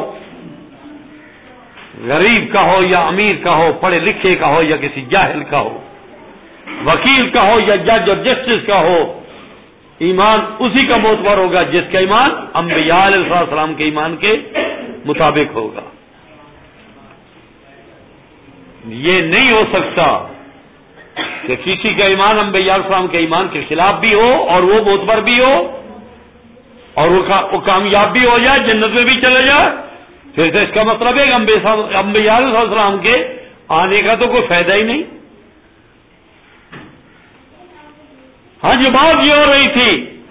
A: غریب کا ہو یا امیر کا ہو، پڑھے لکھے کا ہو یا کسی جاہل کا ہو، وکیل کا ہو یا جج اور جسٹس کا ہو، ایمان اسی کا معتبر ہوگا جس کا ایمان انبیاء علیہ السلام کے ایمان کے مطابق ہوگا۔ یہ نہیں ہو سکتا کہ کسی کا ایمان انبیاء علیہ السلام کے ایمان کے خلاف بھی ہو اور وہ معتبر بھی ہو اور وہ کامیاب بھی ہو جائے، جنت میں بھی چلے جائے، پھر تو اس کا مطلب ہے کہ انبیاء علیہ السلام کے آنے کا تو کوئی فائدہ ہی نہیں۔ ہاں جو بات یہ ہو رہی تھی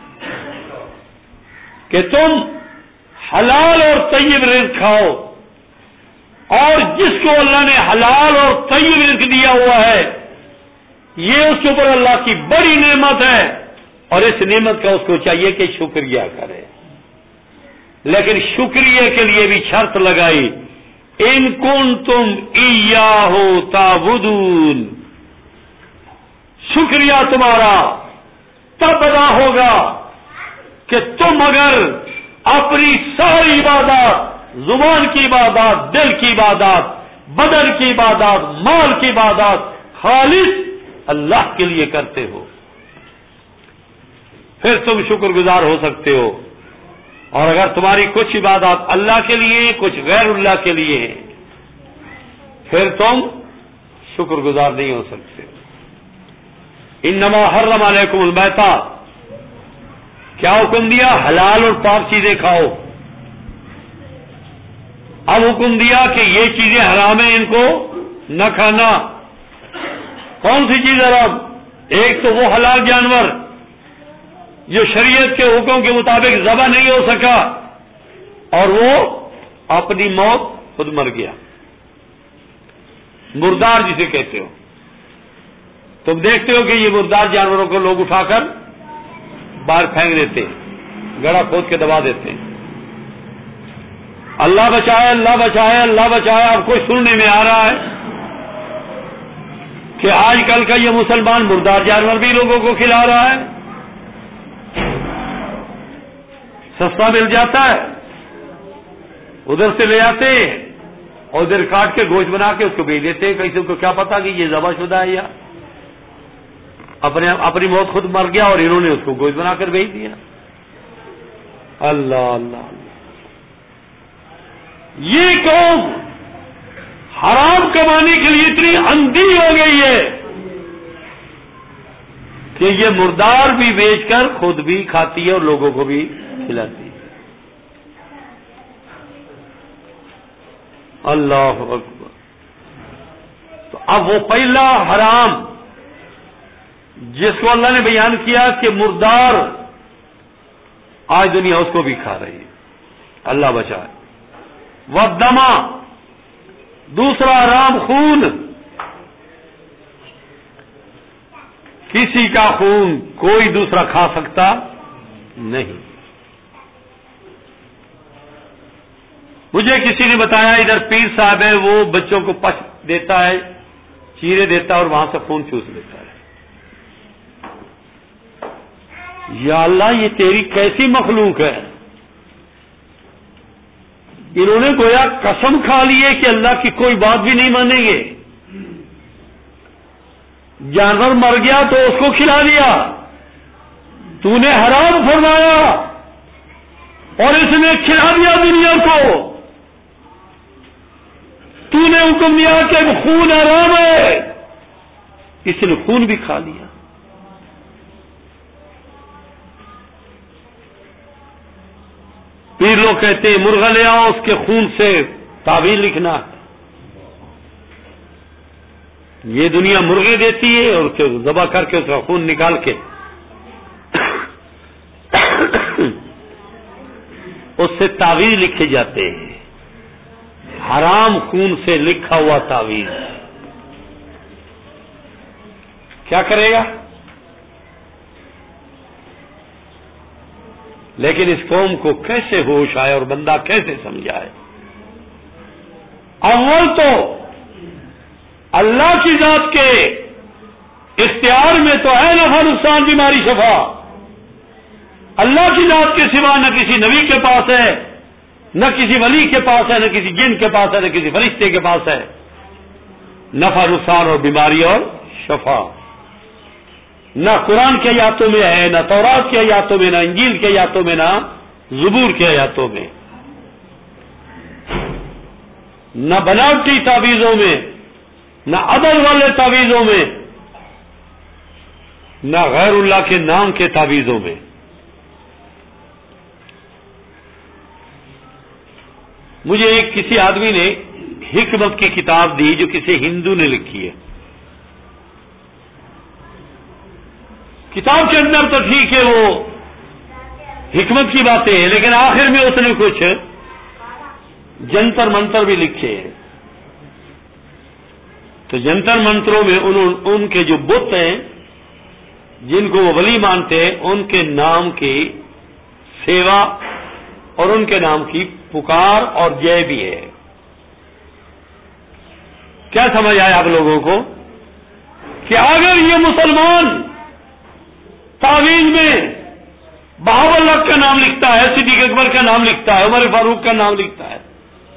A: کہ تم حلال اور طیب رزق کھاؤ، اور جس کو اللہ نے حلال اور طیب رزق دیا ہوا ہے یہ اس کے اوپر اللہ کی بڑی نعمت ہے، اور اس نعمت کا اس کو چاہیے کہ شکریہ کرے، لیکن شکریہ کے لیے بھی شرط لگائی ان کنتم ایاہ تعبدون، شکریہ تمہارا تب ادا ہوگا کہ تم اگر اپنی ساری عبادات، زبان کی عبادات، دل کی عبادات، بدن کی عبادات، مال کی عبادات خالص اللہ کے لیے کرتے ہو، پھر تم شکر گزار ہو سکتے ہو۔ اور اگر تمہاری کچھ عبادات اللہ کے لیے، کچھ غیر اللہ کے لیے ہیں، پھر تم شکر گزار نہیں ہو سکتے۔ انما حرم علیکم المیتہ، کیا حکم دیا؟ حلال اور پاک چیزیں کھاؤ۔ اب حکم دیا کہ یہ چیزیں حرام ہیں، ان کو نہ کھانا۔ کون سی چیز حرام؟ ایک تو وہ حلال جانور جو شریعت کے حکم کے مطابق ذبح نہیں ہو سکا اور وہ اپنی موت خود مر گیا، مردار جسے کہتے ہو۔ تم دیکھتے ہو کہ یہ مردار جانوروں کو لوگ اٹھا کر باہر پھینک دیتے ہیں، گڑھا کھود کے دبا دیتے ہیں۔ اللہ بچائے، اللہ بچائے، اللہ بچائے۔ اب کوئی سننے میں آ رہا ہے کہ آج کل کا یہ مسلمان مردار جانور بھی لوگوں کو کھلا رہا ہے، سستا مل جاتا ہے، ادھر سے لے آتے اور ادھر کاٹ کے گوشت بنا کے اس کو بیچ دیتے ہیں۔ کسی کو کیا پتا کہ یہ ذبح شدہ ہے یا اپنے اپنی موت خود مر گیا اور انہوں نے اس کو گوشت بنا کر بیچ دیا۔ اللہ اللہ اللہ، یہ قوم حرام کمانے کے لیے اتنی اندھی ہو گئی ہے کہ یہ مردار بھی بیچ کر خود بھی کھاتی ہے اور لوگوں کو بھی کھلاتی ہے۔ اللہ اکبر۔ تو اب وہ پہلا حرام جس کو اللہ نے بیان کیا کہ مردار، آج دنیا اس کو بھی کھا رہی ہے، اللہ بچائے۔ والدما، دوسرا حرام خون، کسی کا خون کوئی دوسرا کھا سکتا نہیں۔ مجھے کسی نے بتایا ادھر پیر صاحب ہے، وہ بچوں کو پش دیتا ہے، چیرے دیتا ہے اور وہاں سے خون چوس لیتا ہے۔ یا اللہ، یہ تیری کیسی مخلوق ہے؟ انہوں نے گویا قسم کھا لی ہے کہ اللہ کی کوئی بات بھی نہیں مانیں گے۔ جانور مر گیا تو اس کو کھلا دیا، تو نے حرام فرمایا اور اس نے کھلا دیا دنیا کو۔ تو نے حکم دیا کہ خون حرام ہے، اس نے خون بھی کھا لیا. پیر لوگ کہتے ہیں مرغا لے آؤ، اس کے خون سے تعویذ لکھنا ہے. یہ دنیا مرغے دیتی ہے اور ذبح کر کے اس کا خون نکال کے اس سے تعویذ لکھے جاتے ہیں. حرام خون سے لکھا ہوا تعویذ کیا کرے گا؟ لیکن اس قوم کو کیسے ہوش آئے اور بندہ کیسے سمجھائے؟ اول تو اللہ کی ذات کے اختیار میں تو ہے نفع نقصان بیماری شفا. اللہ کی ذات کے سوا نہ کسی نبی کے پاس ہے، نہ کسی ولی کے پاس ہے، نہ کسی جن کے پاس ہے، نہ کسی فرشتے کے پاس ہے نفع نقصان اور بیماری اور شفا. نہ قرآن کے آیاتوں میں ہے، نہ تورات کے آیاتوں میں، نہ انجیل کے آیاتوں میں، نہ زبور کے آیاتوں میں، نہ بناوٹی تعویذوں میں، نہ عدل والے تعویذوں میں، نہ غیر اللہ کے نام کے تعویذوں میں. مجھے ایک کسی آدمی نے حکمت کی کتاب دی جو کسی ہندو نے لکھی ہے. کتاب کے اندر تو ٹھیک ہے وہ حکمت کی باتیں ہیں، لیکن آخر میں اس نے کچھ جنتر منتر بھی لکھے ہیں. تو جنتر منتروں میں انہوں ان کے جو بت ہیں جن کو وہ ولی مانتے ہیں ان کے نام کی سیوا اور ان کے نام کی پکار اور جے بھی ہے. کیا سمجھ آیا آپ لوگوں کو کہ اگر یہ مسلمان تعویذ میں بہاولت کا نام لکھتا ہے، صدیق اکبر کا نام لکھتا ہے، عمر فاروق کا نام لکھتا ہے،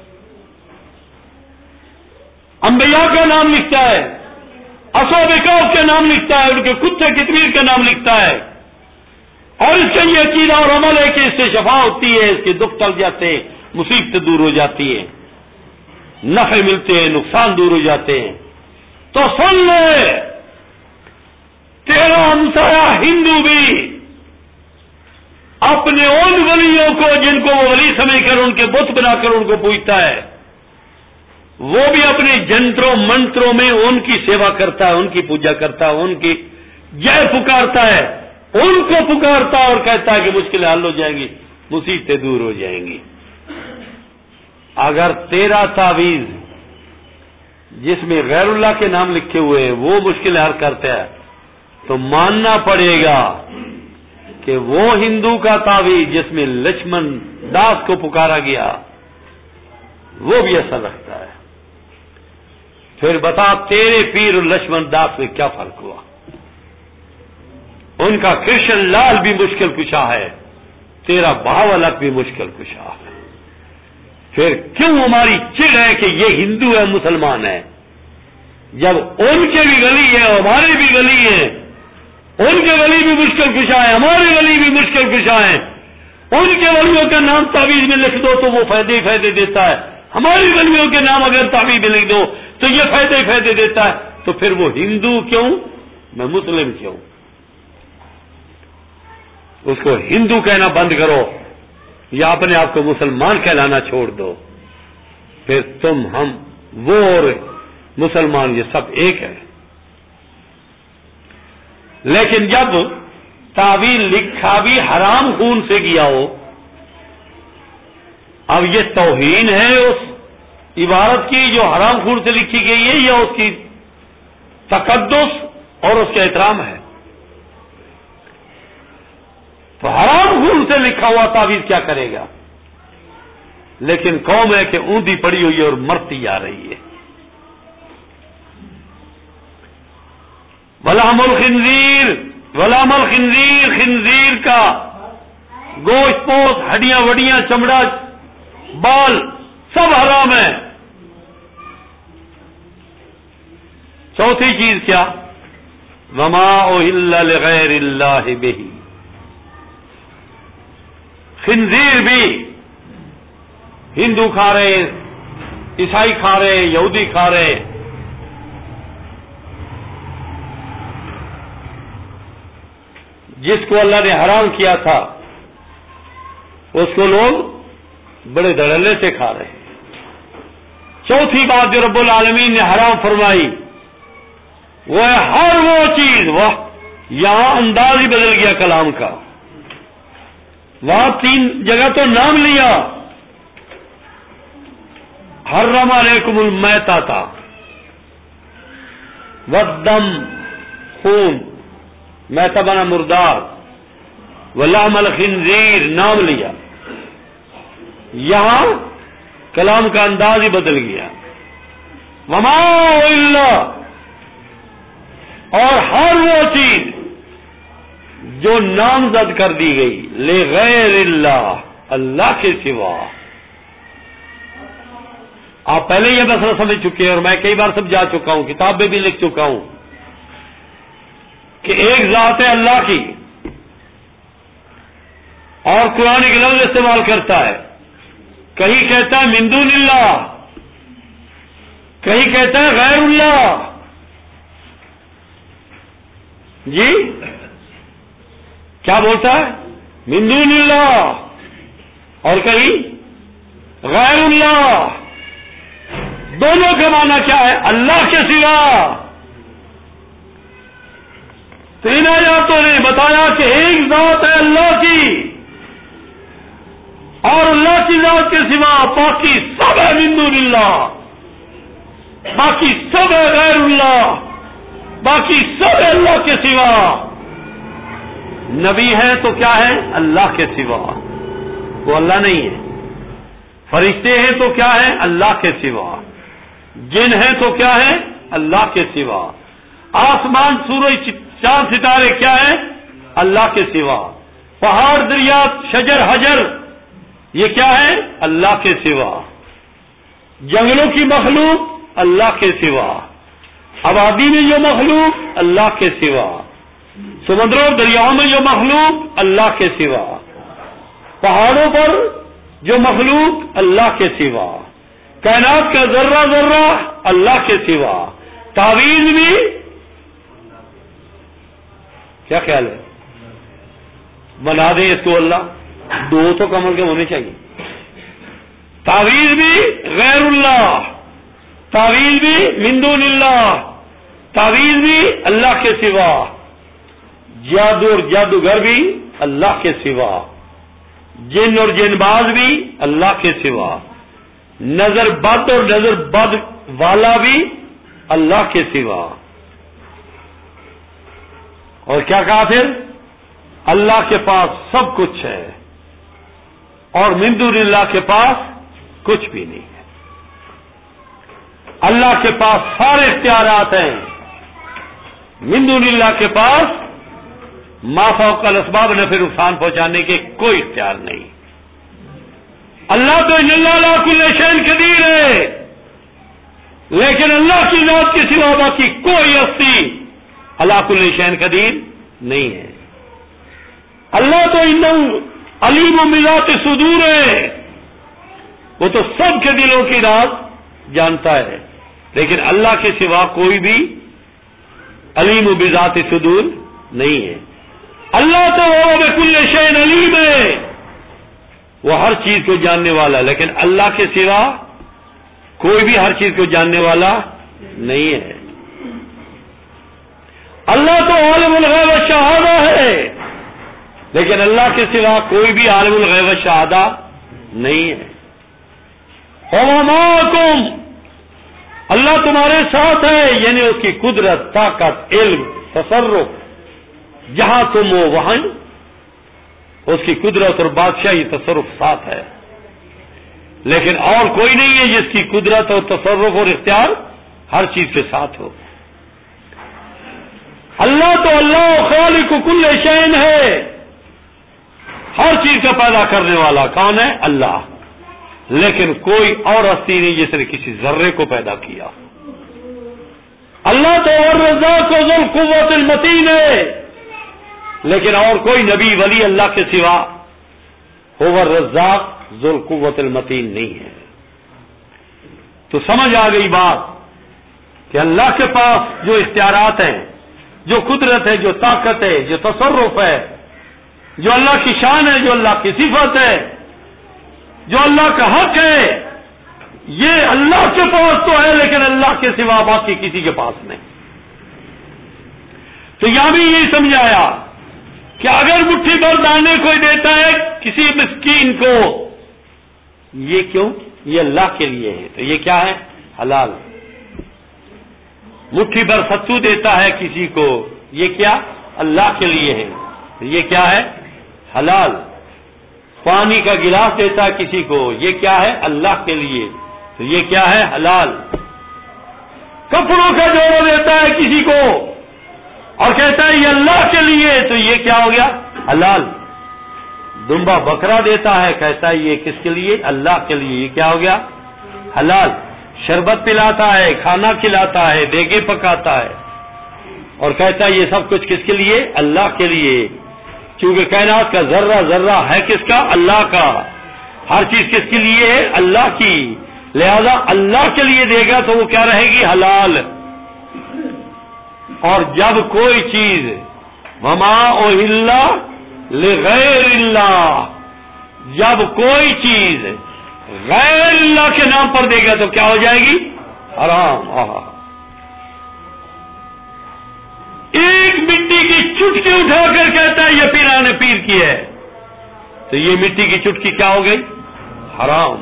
A: انبیاء کا نام لکھتا ہے، اصحاب کہف کے نام لکھتا ہے، ان کے کتے کتمیر کا نام لکھتا ہے، اور اس کا یہ عقیدہ اور عمل ہے کہ اس سے شفا ہوتی ہے، اس کے دکھ ٹل جاتے ہیں، مصیبتیں دور ہو جاتی ہیں، نفع ملتے ہیں، نقصان دور ہو جاتے ہیں، تو سن لے تیرا ہمسایا ہندو بھی اپنے ان ولیوں کو جن کو وہ ولی سمجھ کر ان کے بت بنا کر ان کو پوجتا ہے، وہ بھی اپنے جنتروں منتروں میں ان کی سیوا کرتا ہے، ان کی پوجا کرتا ہے، ان کی جے پکارتا ہے، ان کو پکارتا ہے اور کہتا ہے کہ مشکلیں حل ہو جائیں گی، مصیبتیں دور ہو جائیں گی. اگر تیرا تعویذ جس میں غیر اللہ کے نام لکھے ہوئے ہیں وہ مشکلیں حل کرتا ہے تو ماننا پڑے گا کہ وہ ہندو کا تعویذ جس میں لکشمن داس کو پکارا گیا وہ بھی اثر رکھتا ہے. پھر بتا تیرے پیر اور لکشمن داس میں کیا فرق ہوا؟ ان کا کرشن لال بھی مشکل کشا ہے، تیرا بہاولت بھی مشکل کشا ہے. پھر کیوں ہماری چڑ ہے کہ یہ ہندو ہے مسلمان ہے، جب ان کے بھی گلی ہے ہمارے بھی گلی ہے، ان کے ولی بھی مشکل کشا ہے، ہمارے ولی بھی مشکل کشا ہے. ان کے ولیوں کا نام تعویذ میں لکھ دو تو وہ فائدے ہی فائدے دیتا ہے، ہماری ولیوں کے نام اگر تعویذ میں لکھ دو تو یہ فائدے ہی فائدے دیتا ہے. تو پھر وہ ہندو کیوں، میں مسلم کیوں؟ اس کو ہندو کہنا بند کرو یا اپنے آپ کو مسلمان کہلانا چھوڑ دو، پھر تم ہم وہ اور مسلمان یہ سب ایک ہے. لیکن جب تعویذ لکھا بھی حرام خون سے کیا ہو، اب یہ توہین ہے اس عبارت کی جو حرام خون سے لکھی گئی ہے یا اس کی تقدس اور اس کا احترام ہے؟ تو حرام خون سے لکھا ہوا تعویذ کیا کرے گا؟ لیکن قوم ہے کہ اوندھی پڑی ہوئی ہے اور مرتی جا رہی ہے. ولحم الخنزیر ولحم الخنزیر، خنزیر کا گوشت پوست، ہڈیاں وڈیاں، چمڑا، بال سب حرام ہے. چوتھی چیز کیا؟ وما اہل لغیر اللہ بہ، خنزیر بھی ہندو کھا رہے، عیسائی کھا رہے، یہودی کھا رہے. جس کو اللہ نے حرام کیا تھا اس کو لوگ بڑے دھڑلے سے کھا رہے ہیں۔ چوتھی بات جو رب العالمین نے حرام فرمائی وہ ہے ہر وہ چیز، واہ یہاں انداز ہی بدل گیا کلام کا، وہاں تین جگہ تو نام لیا، حرم علیکم المیتہ تھا، والدم خون، میتہ بنا مردار، ولحم الخنزیر نام لیا، یہاں کلام کا انداز ہی بدل گیا، وما الا، اور ہر وہ چیز جو نامزد کر دی گئی لغیر اللہ، اللہ کے سوا۔ آپ پہلے یہ مسئلہ سمجھ چکے ہیں اور میں کئی بار سمجھا چکا ہوں، کتاب میں بھی لکھ چکا ہوں کہ ایک ذات ہے اللہ کی، اور قرآن کے لفظ استعمال کرتا ہے، کہیں کہتا ہے من دون اللہ، کہیں کہتا ہے غیر اللہ، جی کیا بولتا ہے؟ من دون اللہ، اور کہیں غیر اللہ، دونوں کا معنی کیا ہے؟ اللہ کے سوا۔ تو ان آیاتوں نے بتایا کہ ایک ذات ہے اللہ کی، اور اللہ کی ذات کے سوا باقی سب ہے من دون اللہ، باقی سب ہے غیر اللہ، باقی سب ہے اللہ کے سوا۔ نبی ہے تو کیا ہے؟ اللہ کے سوا، وہ اللہ نہیں ہے۔ فرشتے ہیں تو کیا ہے؟ اللہ کے سوا۔ جن ہیں تو کیا ہے؟ اللہ کے سوا۔ آسمان، سورج، چاند، ستارے کیا ہے؟ اللہ کے سوا۔ پہاڑ، دریا، شجر، حجر، یہ کیا ہے؟ اللہ کے سوا۔ جنگلوں کی مخلوق اللہ کے سوا، آبادی میں جو مخلوق اللہ کے سوا، سمندروں دریاؤں میں جو مخلوق اللہ کے سوا، پہاڑوں پر جو مخلوق اللہ کے سوا، کائنات کا ذرہ ذرہ اللہ کے سوا۔ تعویذ بھی کیا خیال ہے؟ بنا دیں اس کو اللہ، دو تو کم از کم ہونے چاہیے۔ تعویذ بھی غیر اللہ، تعویذ بھی من دون اللہ، تعویذ بھی اللہ کے سوا، جادو اور جادوگر بھی اللہ کے سوا، جن اور جن باز بھی اللہ کے سوا، نظر بد اور نظر بد والا بھی اللہ کے سوا۔ اور کیا کہا پھر؟ اللہ کے پاس سب کچھ ہے اور من دون اللہ کے پاس کچھ بھی نہیں ہے۔ اللہ کے پاس سارے اختیارات ہیں، من دون اللہ کے پاس ما فوق الاسباب نفع نقصان پہنچانے کے کوئی اختیار نہیں۔ اللہ تو ان اللہ لا کل شیء قدیر ہے، لیکن اللہ کی ذات کے سوا باقی کوئی ہستی اللہ کل شیء قدیر نہیں ہے۔ اللہ تو انہو علیم بذات صدور ہے، وہ تو سب کے دلوں کی راز جانتا ہے، لیکن اللہ کے سوا کوئی بھی علیم بذات صدور نہیں ہے۔ اللہ تو وہ بکل شیء علیم ہے، وہ ہر چیز کو جاننے والا، لیکن اللہ کے سوا کوئی بھی ہر چیز کو جاننے والا نہیں ہے۔ اللہ تو عالم الغیب والشہادہ ہے، لیکن اللہ کے سوا کوئی بھی عالم الغیب والشہادہ نہیں ہے۔ وَهُوَ مَعَكُمْ، اللہ تمہارے ساتھ ہے، یعنی اس کی قدرت، طاقت، علم، تصرف، جہاں تم ہو وہاں اس کی قدرت اور بادشاہی تصرف ساتھ ہے، لیکن اور کوئی نہیں ہے جس کی قدرت اور تصرف اور اختیار ہر چیز کے ساتھ ہو۔ اللہ تو اللہ خالق کل شیء ہے، ہر چیز کا پیدا کرنے والا کون ہے؟ اللہ، لیکن کوئی اور ہستی نہیں جس نے کسی ذرے کو پیدا کیا۔ اللہ تو اور رزاق ذو القوت المتین ہے، لیکن اور کوئی نبی ولی اللہ کے سوا هو الرزاق ذو القوت المتین نہیں ہے۔ تو سمجھ آ گئی بات کہ اللہ کے پاس جو اختیارات ہیں جو قدرت ہے، جو طاقت ہے، جو تصرف ہے، جو اللہ کی شان ہے، جو اللہ کی صفت ہے، جو اللہ کا حق ہے، یہ اللہ کے پاس تو ہے، لیکن اللہ کے سوا باقی کسی کے پاس نہیں۔ تو یہاں بھی یہ سمجھایا کہ اگر مٹھی بھر دانے کوئی دیتا ہے کسی مسکین کو، یہ کیوں؟ یہ اللہ کے لیے ہے، تو یہ کیا ہے؟ حلال۔ مٹھی بھر ستو دیتا ہے کسی کو، یہ کیا؟ اللہ کے لیے ہے، تو یہ کیا ہے؟ حلال۔ پانی کا گلاس دیتا ہے کسی کو، یہ کیا ہے؟ اللہ کے لیے، تو یہ کیا ہے؟ حلال۔ کپڑوں کا جوڑا دیتا ہے کسی کو اور کہتا ہے یہ اللہ کے لیے، تو یہ کیا ہو گیا؟ حلال۔ دمبا بکرا دیتا ہے، کہتا ہے یہ کس کے لیے؟ اللہ کے لیے، یہ کیا ہو گیا؟ حلال۔ شربت پلاتا ہے، کھانا کھلاتا ہے، دیگے پکاتا ہے اور کہتا ہے یہ سب کچھ کس کے لیے؟ اللہ کے لیے، کیونکہ کائنات کا ذرہ ذرہ ہے کس کا؟ اللہ کا۔ ہر چیز کس کے لیے ہے؟ اللہ کی، لہذا اللہ کے لیے دے گا تو وہ کیا رہے گی؟ حلال۔ اور جب کوئی چیز وما اہل لغیر اللہ، جب کوئی چیز غیر اللہ کے نام پر دے گا تو کیا ہو جائے گی؟ حرام۔ آہا، ایک مٹی کی چٹکی اٹھا کر کہتا ہے یہ پیران پیر کی ہے، تو یہ مٹی کی چٹکی کیا ہو گئی؟ حرام۔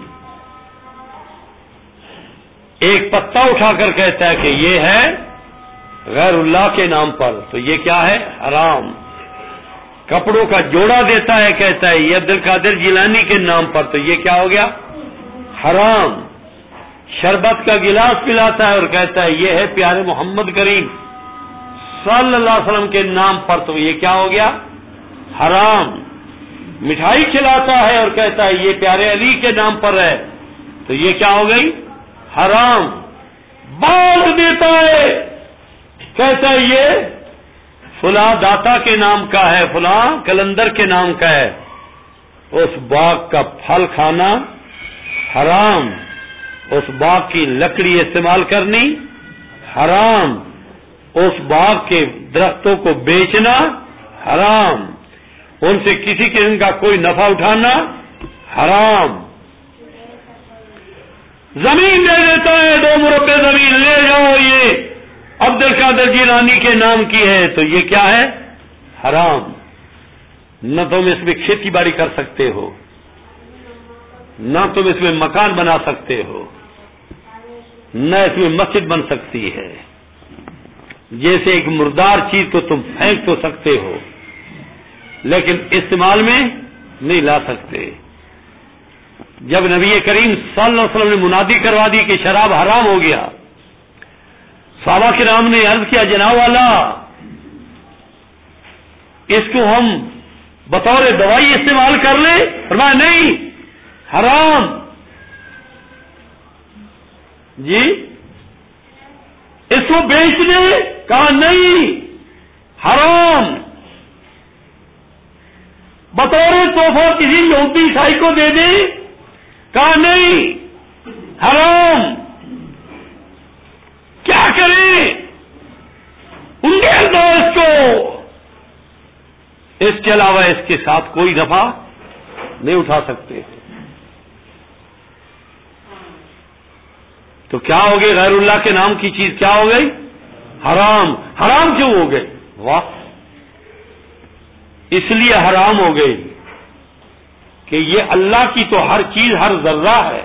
A: ایک پتا اٹھا کر کہتا ہے کہ یہ ہے غیر اللہ کے نام پر، تو یہ کیا ہے؟ حرام۔ کپڑوں کا جوڑا دیتا ہے، کہتا ہے یہ عبد القادر جیلانی کے نام پر، تو یہ کیا ہو گیا؟ حرام۔ شربت کا گلاس پلاتا ہے اور کہتا ہے یہ ہے پیارے محمد کریم صلی اللہ علیہ وسلم کے نام پر، تو یہ کیا ہو گیا؟ حرام۔ مٹھائی کھلاتا ہے اور کہتا ہے یہ پیارے علی کے نام پر ہے، تو یہ کیا ہو گئی؟ حرام۔ بال دیتا ہے، کہتا ہے یہ فلاں داتا کے نام کا ہے، فلاں کلندر کے نام کا ہے، اس باغ کا پھل کھانا حرام، اس باغ کی لکڑی استعمال کرنی حرام، اس باغ کے درختوں کو بیچنا حرام، ان سے کسی قسم کا کوئی نفع اٹھانا حرام۔ زمین دے دیتا ہے، دو مربع زمین لے جاؤ، یہ عبد القادر جیلانی کے نام کی ہے، تو یہ کیا ہے؟ حرام۔ نہ تم اس میں کھیتی باڑی کر سکتے ہو، نہ تم اس میں مکان بنا سکتے ہو، نہ اس میں مسجد بن سکتی ہے۔ جیسے ایک مردار چیز کو تم پھینک تو سکتے ہو لیکن استعمال میں نہیں لا سکتے۔ جب نبی کریم صلی اللہ علیہ وسلم نے منادی کروا دی کہ شراب حرام ہو گیا، صحابہ کرام نے عرض کیا جناب والا اس کو ہم بطور دوائی استعمال کر لیں؟ فرمایا نہیں، حرام۔ جی اس کو بیچ دیں؟ کہا نہیں، حرام۔ بطور تحفہ کسی یہودی عیسائی کو دے دیں؟ کہا نہیں، حرام۔ کیا کریں؟ انگیل دو اس کو، اس کے علاوہ اس کے ساتھ کوئی نفع نہیں اٹھا سکتے۔ تو کیا ہو گئی؟ غیر اللہ کے نام کی چیز کیا ہو گئی؟ حرام۔ حرام کیوں ہو گئی؟ واہ، اس لیے حرام ہو گئی کہ یہ اللہ کی تو ہر چیز ہر ذرہ ہے،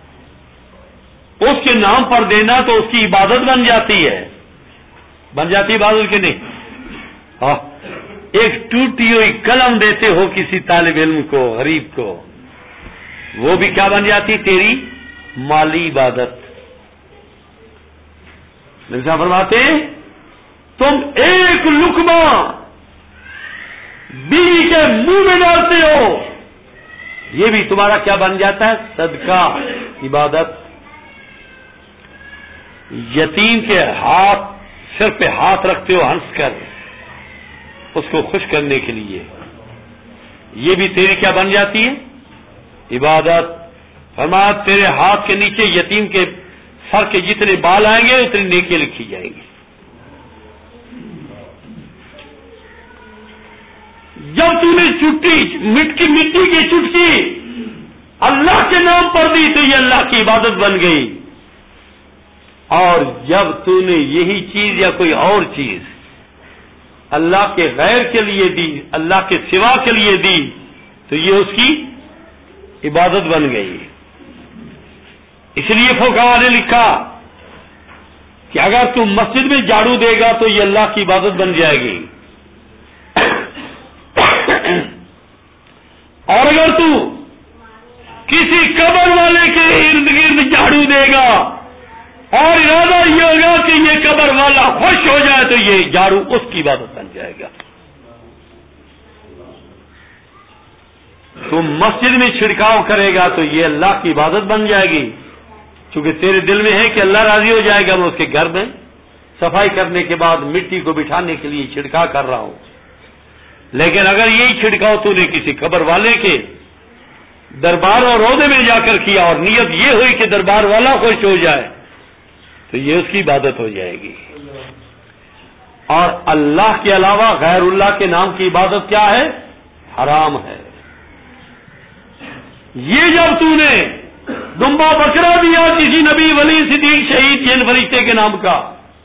A: اس کے نام پر دینا تو اس کی عبادت بن جاتی ہے، بن جاتی ہے عبادت کے نہیں؟ ہاں، ایک ٹوٹی ہوئی قلم دیتے ہو کسی طالب علم کو، غریب کو، وہ بھی کیا بن جاتی؟ تیری مالی عبادت۔ نبی صاحب فرماتے ہیں تم ایک لقمہ بیوی کے منہ میں ڈالتے ہو، یہ بھی تمہارا کیا بن جاتا ہے؟ صدقہ، عبادت۔ یتیم کے ہاتھ سر پہ ہاتھ رکھتے ہو ہنس کر اس کو خوش کرنے کے لیے، یہ بھی تیری کیا بن جاتی ہے؟ عبادت۔ فرمایا تیرے ہاتھ کے نیچے یتیم کے سر کے جتنے بال آئیں گے اتنی نیکی لکھی جائیں گی۔
B: جب تو نے چٹکی مٹی مٹی کی چٹکی اللہ کے نام پر دی تو یہ اللہ کی عبادت بن گئی، اور جب تو نے یہی چیز یا کوئی اور چیز اللہ کے غیر کے لیے دی، اللہ کے سوا کے لیے دی، تو یہ اس کی عبادت بن گئی۔ اس لیے فقہاء نے لکھا کہ اگر تم مسجد میں جھاڑو دے گا تو یہ اللہ کی عبادت بن جائے گی، اور اگر تو کسی قبر والے کے ارد گرد جھاڑو دے گا اور ارادہ یہ ہوگا کہ یہ قبر والا خوش ہو جائے تو یہ جھاڑو اس کی عبادت بن جائے گا۔ تم مسجد میں چھڑکاؤ کرے گا تو یہ اللہ کی عبادت بن جائے گی، چونکہ تیرے دل میں ہے کہ اللہ راضی ہو جائے گا، میں اس کے گھر میں صفائی کرنے کے بعد مٹی کو بٹھانے کے لیے چھڑکا کر رہا ہوں۔ لیکن اگر یہی چھڑکاؤ تو نے کسی قبر والے کے دربار اور عہدے میں جا کر کیا اور نیت یہ ہوئی کہ دربار والا خوش ہو جائے تو یہ اس کی عبادت ہو جائے گی۔ اور اللہ کے علاوہ غیر اللہ کے نام کی عبادت کیا ہے؟ حرام ہے۔ یہ جب تو نے دمبا بکرا دیا کسی نبی ولی صدیق شہید جن فرشتے کے نام کا،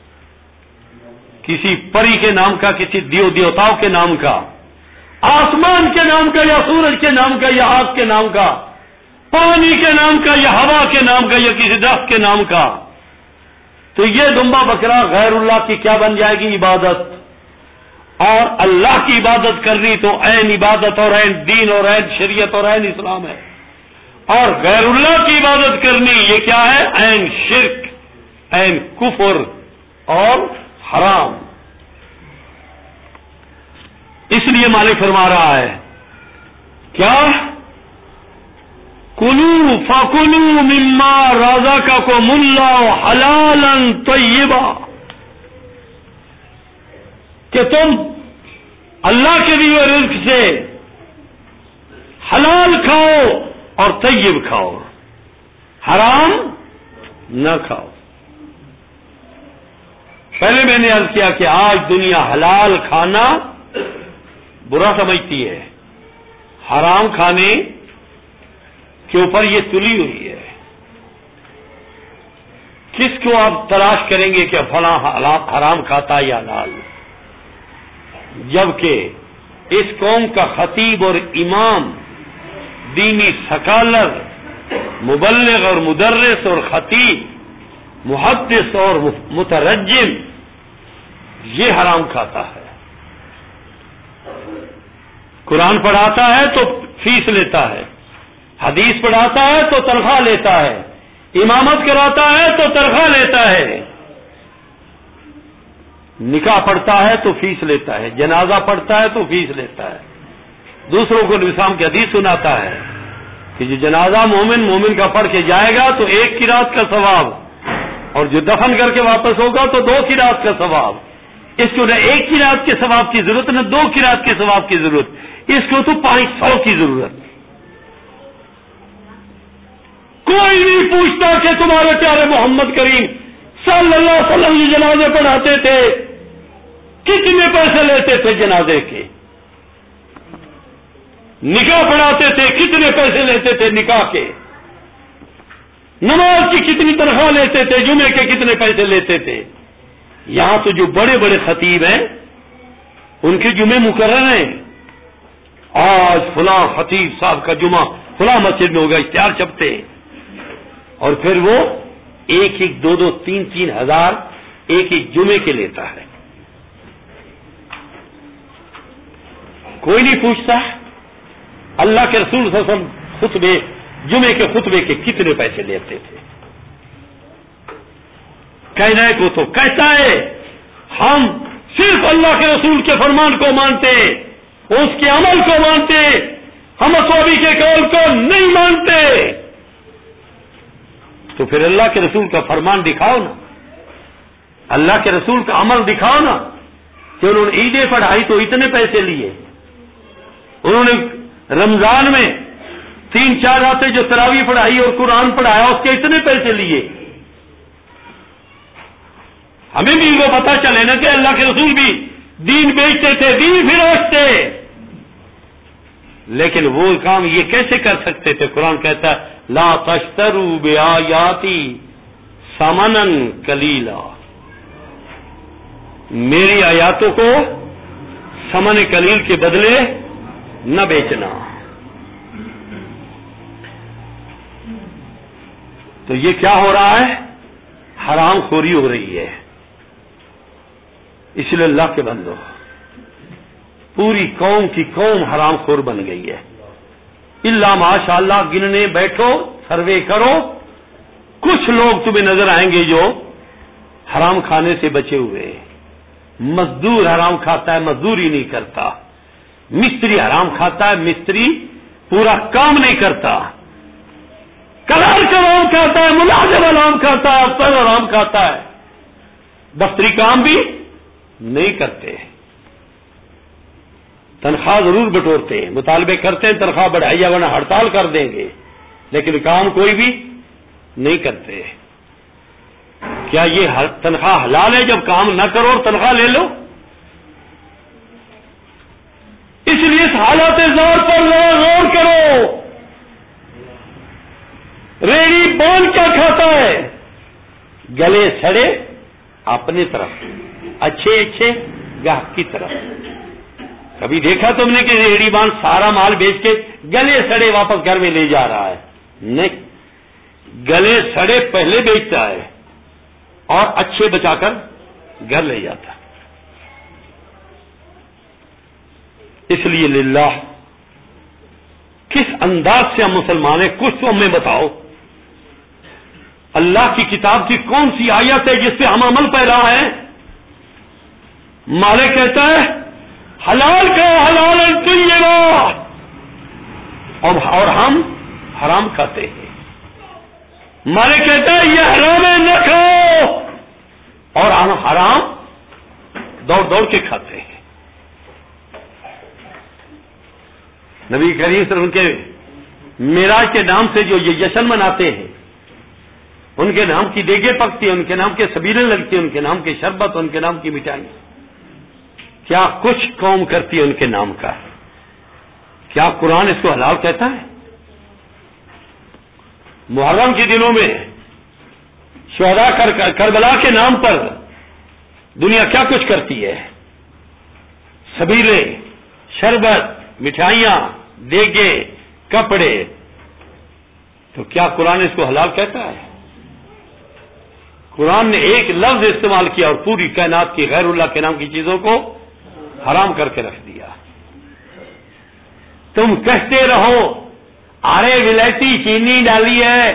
B: کسی پری کے نام کا، کسی دیو دیوتاؤں کے نام کا، آسمان کے نام کا یا سورج کے نام کا یا آگ کے نام کا، پانی کے نام کا یا ہوا کے نام کا یا کسی درخت کے نام کا، تو یہ دمبا بکرا غیر اللہ کی کیا بن جائے گی؟ عبادت۔ اور اللہ کی عبادت کرنی تو عین عبادت اور عین دین اور عین شریعت اور عین اسلام ہے، اور غیر اللہ کی عبادت کرنی یہ کیا ہے؟ عین شرک، عین کفر اور حرام۔ اس لیے مالک فرما رہا ہے کیا؟ کلو فکلو مما رزقکم اللہ حلالا طیبا، کہ تم اللہ کے دیے رزق سے حلال کھاؤ اور طیب کھاؤ، حرام نہ کھاؤ۔ پہلے میں نے عرض کیا کہ آج دنیا حلال کھانا برا سمجھتی ہے، حرام کھانے کے اوپر یہ تلی ہوئی ہے۔ کس کو آپ تلاش کریں گے کہ فلاں حرام کھاتا یا حلال؟ جبکہ اس قوم کا خطیب اور امام، دینی سکالر، مبلغ اور مدرس اور خطیب، محدث اور مترجم یہ حرام کھاتا ہے۔ قرآن پڑھاتا ہے تو فیس لیتا ہے، حدیث پڑھاتا ہے تو تنخواہ لیتا ہے، امامت کراتا ہے تو تنخواہ لیتا ہے، نکاح پڑھتا ہے تو فیس لیتا ہے، جنازہ پڑھتا ہے تو فیس لیتا ہے، دوسروں کو اسلام کی حدیث سناتا ہے کہ جو جنازہ مومن مومن کا پڑھ کے جائے گا تو ایک کی رات کا ثواب، اور جو دفن کر کے واپس ہوگا تو دو کی رات کا ثواب۔ اس کو نہ ایک کی رات کے ثواب کی ضرورت، نہ دو کی رات کے ثواب کی ضرورت، اس کو تو پانچ سو کی ضرورت۔ کوئی نہیں پوچھتا کہ تمہارے پیارے محمد کریم صلی اللہ علیہ وسلم جو جنازے پڑھاتے تھے کتنے پیسے لیتے تھے، جنازے کے نکاح پڑھاتے تھے کتنے پیسے لیتے تھے، نکاح کے نماز کی کتنی تنخواہ لیتے تھے، جمعے کے کتنے پیسے لیتے تھے۔ یہاں تو جو بڑے بڑے خطیب ہیں ان کے جمعے مقرر ہیں، آج فلاں خطیب صاحب کا جمعہ فلاں مسجد میں ہوگا، اشتہار چھپتے ہیں، اور پھر وہ ایک ایک دو دو تین تین ہزار ایک ایک جمعے کے لیتا ہے۔ کوئی نہیں پوچھتا اللہ کے رسول صلی اللہ علیہ وسلم خطبے جمعے کے خطبے کے کتنے پیسے لیتے تھے۔ کہنے کو تو کہتا ہے ہم صرف اللہ کے رسول کے فرمان کو مانتے، اس کے عمل کو مانتے، ہم اصحابی کے قول کو نہیں مانتے۔ تو پھر اللہ کے رسول کا فرمان دکھاؤ نا، اللہ کے رسول کا عمل دکھاؤ نا، کہ انہوں نے عیدیں پڑھائی تو اتنے پیسے لیے، انہوں نے رمضان میں تین چار راتیں جو تراویح پڑھائی اور قرآن پڑھایا اس کے اتنے پیسے لیے۔ ہمیں بھی وہ پتہ چلے نا کہ اللہ کے رسول بھی دین بیچتے تھے، دین فروش تھے، لیکن وہ کام یہ کیسے کر سکتے تھے؟ قرآن کہتا ہے لا تشتروا بآیاتی ثمنا قلیلا، میری آیاتوں کو ثمن قلیل کے بدلے نہ بیچنا. تو یہ کیا ہو رہا ہے؟ حرام خوری ہو رہی ہے. اس لیے اللہ کے بندو، پوری قوم کی قوم حرام خور بن گئی ہے. اللہ ماشاء اللہ گننے بیٹھو، سروے کرو، کچھ لوگ تمہیں نظر آئیں گے جو حرام کھانے سے بچے ہوئے. مزدور حرام کھاتا ہے، مزدوری نہیں کرتا. مستری حرام کھاتا ہے، مستری پورا کام نہیں کرتا. کلرک حرام کھاتا ہے، ملازم حرام کھاتا ہے، افسر حرام کھاتا ہے. دفتری کام بھی نہیں کرتے، تنخواہ ضرور بٹورتے ہیں، مطالبے کرتے ہیں تنخواہ بڑھائیے ورنہ ہڑتال کر دیں گے، لیکن کام کوئی بھی نہیں کرتے. کیا یہ تنخواہ حلال ہے؟ جب کام نہ کرو اور تنخواہ لے لو. اس لیے اس حالات زور پر غور کرو. ریڑی باندھ کیا کھاتا ہے؟ گلے سڑے اپنی طرف، اچھے اچھے گاہک کی طرف. کبھی دیکھا تم نے کہ ریڑی باندھ سارا مال بیچ کے گلے سڑے واپس گھر میں لے جا رہا ہے؟ نہیں، گلے سڑے پہلے بیچتا ہے اور اچھے بچا کر گھر لے جاتا. اس لیے للہ کس انداز سے ہم مسلمان ہیں؟ کچھ تو ہمیں بتاؤ. اللہ کی کتاب کی کون سی آیت ہے جس پہ ہم عمل پیرا ہے؟ مالک کہتا ہے حلال کا حلال طیبا، اور ہم حرام کھاتے ہیں. مالک کہتا ہے یہ حرام ہے نہ کھاؤ، اور ہم حرام دوڑ دوڑ کے کھاتے ہیں. نبی کریم صلی اللہ علیہ وسلم کے معراج کے نام سے جو یہ جشن مناتے ہیں، ان کے نام کی دیگیں پکتی ہیں، ان کے نام کے سبیلیں لگتی ہیں، ان کے نام کے شربت، ان کے نام کی مٹھائی. کیا کچھ قوم کرتی ہے ان کے نام کا؟ کیا قرآن اس کو حلال کہتا ہے؟ محرم کے دنوں میں شہداء کربلا کے نام پر دنیا کیا کچھ کرتی ہے؟ سبیلے، شربت، مٹھائیاں، دیگے، کپڑے. تو کیا قرآن اس کو حلال کہتا ہے؟ قرآن نے ایک لفظ استعمال کیا اور پوری کائنات کی غیر اللہ کے نام کی چیزوں کو حرام کر کے رکھ دیا. تم کہتے رہو ارے ولائتی چینی ڈالی ہے،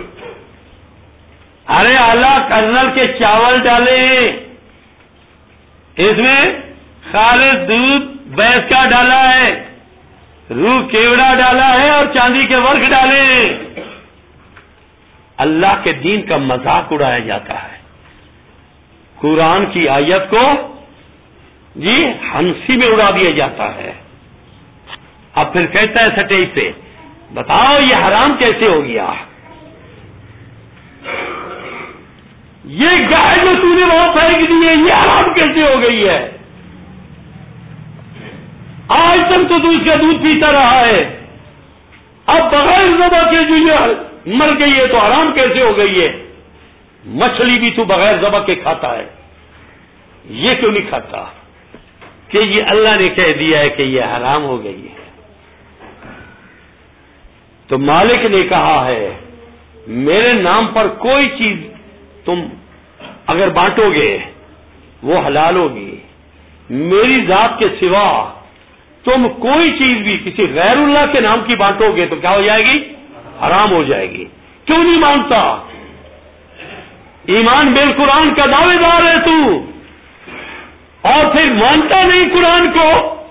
B: ارے اعلی کرنل کے چاول ڈالے ہیں، اس میں خالص دودھ بھینس کا ڈالا ہے، روح کیوڑا ڈالا ہے اور چاندی کے ورق ڈالے ہیں. اللہ کے دین کا مذاق اڑایا جاتا ہے. قرآن کی آیت کو جی ہنسی میں اڑا دیا جاتا ہے. اب پھر کہتا ہے سٹیج پہ بتاؤ یہ حرام کیسے ہو گیا؟ یہ گائے جو تو نے وہاں پھینک دی ہے یہ حرام کیسے ہو گئی ہے؟ آج تک تو دودھ کا دودھ پیتا رہا ہے، اب بغیر ذبح کے جو یہ مر گئی ہے تو حرام کیسے ہو گئی ہے؟ مچھلی بھی تو بغیر ذبح کے کھاتا ہے، یہ کیوں نہیں کھاتا؟ کہ یہ اللہ نے کہہ دیا ہے کہ یہ حرام ہو گئی ہے. تو مالک نے کہا ہے میرے نام پر کوئی چیز تم اگر بانٹو گے وہ حلال ہوگی، میری ذات کے سوا تم کوئی چیز بھی کسی غیر اللہ کے نام کی بانٹو گے تو کیا ہو جائے گی؟ حرام ہو جائے گی. کیوں نہیں مانتا؟ ایمان بالقرآن کا دعوے دار ہے تو، اور پھر مانتا نہیں قرآن کو.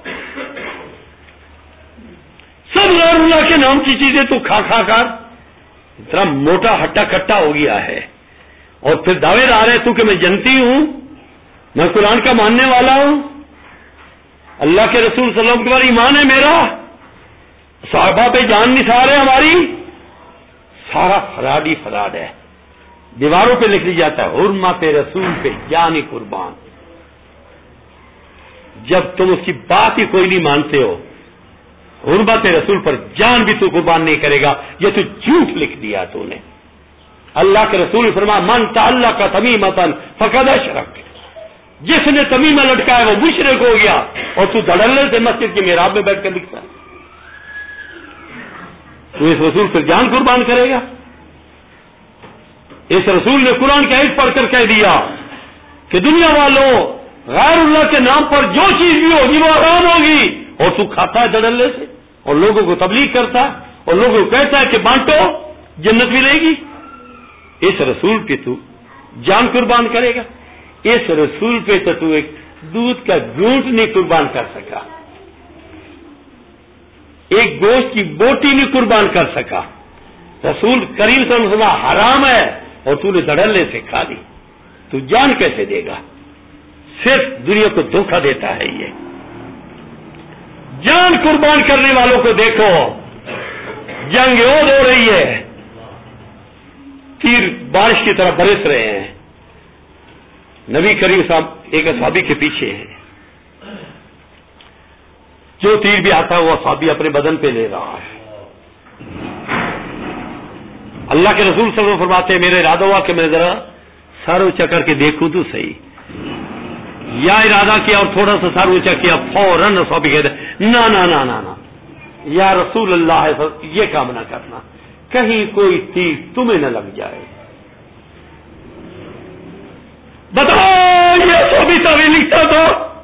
B: سب غیر اللہ کے نام کی چیزیں تو کھا کھا کر اتنا موٹا ہٹا کٹا ہو گیا ہے، اور پھر دعوے دار ہے تو کہ میں جنتی ہوں، میں قرآن کا ماننے والا ہوں، اللہ کے رسول صلی اللہ علیہ وسلم کے بعد ایمان ہے میرا، صحابہ پہ جان نثار ہے ہماری. سارا فراڈ ہی فراڈ ہے. دیواروں پہ لکھ لیا جاتا ہے حرمت رسول پہ جان قربان. جب تم اس کی بات ہی کوئی نہیں مانتے ہو حرمت رسول پر جان بھی تو قربان نہیں کرے گا، یہ تو جھوٹ لکھ دیا تو نے۔ اللہ کے رسول نے فرمایا من تعلق تمیمۃ فقد اشرک، جس نے تمیمہ لٹکایا وہ مشرک ہو گیا، اور تو دھڑلے سے مسجد کے محراب میں بیٹھ کر لکھتا ہے، تو اس رسول پر جان قربان کرے گا؟ اس رسول نے قرآن کی آیت پڑھ کر کہہ دیا کہ دنیا والوں غیر اللہ کے نام پر جو چیز بھی ہوگی وہ حرام ہوگی، اور تو کھاتا ہے دھڑلے سے، اور لوگوں کو تبلیغ کرتا ہے، اور لوگوں کو کہتا ہے کہ بانٹو جنت ملے گی۔ اس رسول پہ تو جان قربان کرے گا؟ اس رسول پہ تو تو ایک دودھ کا گھونٹ نہیں قربان کر سکا، ایک گوشت کی بوٹی نہیں قربان کر سکا۔ رسول کریم صلی اللہ علیہ وسلم حرام ہے اور تو نے دھڑلے سے کھا لی، تو جان کیسے دے گا؟ صرف دنیا کو دھوکہ دیتا ہے یہ۔ جان قربان کرنے والوں کو دیکھو، جنگ عہد ہو رہی ہے، تیر بارش کی طرح برس رہے ہیں، نبی کریم صاحب ایک اصحابی کے پیچھے ہے، جو تیر بھی آتا ہے وہ اصحابی اپنے بدن پہ لے رہا ہے۔ اللہ کے رسول صلی اللہ علیہ وسلم فرماتے ہیں میرا ارادہ ہوا کہ میں ذرا سر اونچا کر کے دیکھوں تو صحیح، یا ارادہ کیا اور تھوڑا سا سر اونچا کیا، فوراً اصحابی کہتے ہیں نہ نہ نہ نہ یا رسول اللہ، یہ کام نہ کرنا، کہیں کوئی تیر تمہیں نہ لگ جائے۔ بتاؤ یہ صحابی تعویذ لکھتا تھا،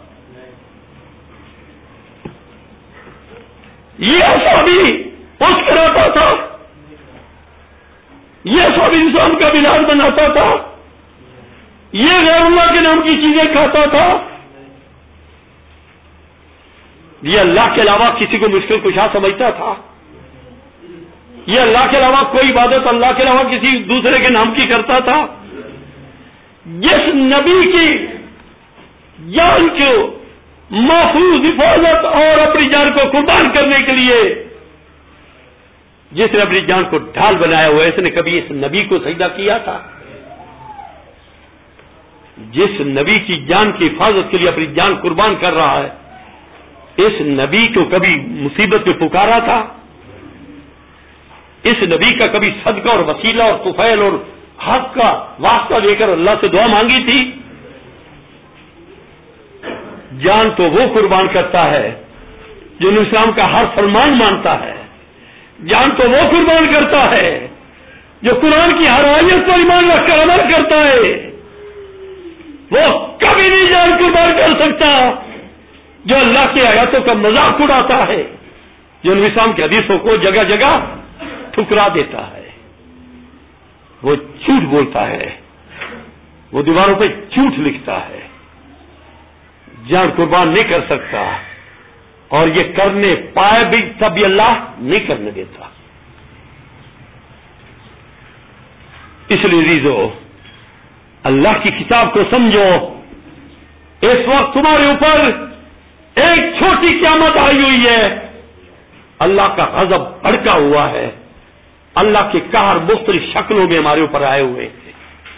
B: یہ صحابی پوچھ کراتا تھا، یہ سب انسان کا بلاس بناتا تھا، یہ غیر اللہ کے نام کی چیزیں کھاتا تھا، یہ اللہ کے علاوہ کسی کو مشکل کشا سمجھتا تھا، یہ اللہ کے علاوہ کوئی عبادت اللہ کے علاوہ کسی دوسرے کے نام کی کرتا تھا۔ جس نبی کی جان کو محفوظ حفاظت اور اپنی جان کو قربان کرنے کے لیے جس نے اپنی جان کو ڈھال بنایا ہوا ہے، اس نے کبھی اس نبی کو سجدہ کیا تھا؟ جس نبی کی جان کی حفاظت کے لیے اپنی جان قربان کر رہا ہے، اس نبی کو کبھی مصیبت میں پکارا تھا؟ اس نبی کا کبھی صدقہ اور وسیلہ اور طفیل اور حق کا واسطہ لے کر اللہ سے دعا مانگی تھی؟ جان تو وہ قربان کرتا ہے جو اسلام کا ہر فرمان مانتا ہے، جان تو وہ قربان کرتا ہے جو قرآن کی ہر آیت پر ایمان رکھ کر عمل کرتا ہے، وہ کبھی نہیں جان قربان کر سکتا جو اللہ کی آیاتوں کا مذاق اڑاتا ہے، جو اسلام کی حدیثوں کو جگہ جگہ ٹھکرا دیتا ہے، وہ جھوٹ بولتا ہے، وہ دیواروں پہ جھوٹ لکھتا ہے، جان قربان نہیں کر سکتا، اور یہ کرنے پائے بھی تب بھی اللہ نہیں کرنے دیتا۔ اس لیے عزیزو، اللہ کی کتاب کو سمجھو۔ اس وقت تمہارے اوپر ایک چھوٹی قیامت آئی ہوئی ہے، اللہ کا غضب بھڑکا ہوا ہے، اللہ کے قہر مختلف شکلوں میں ہمارے اوپر آئے ہوئے ہیں،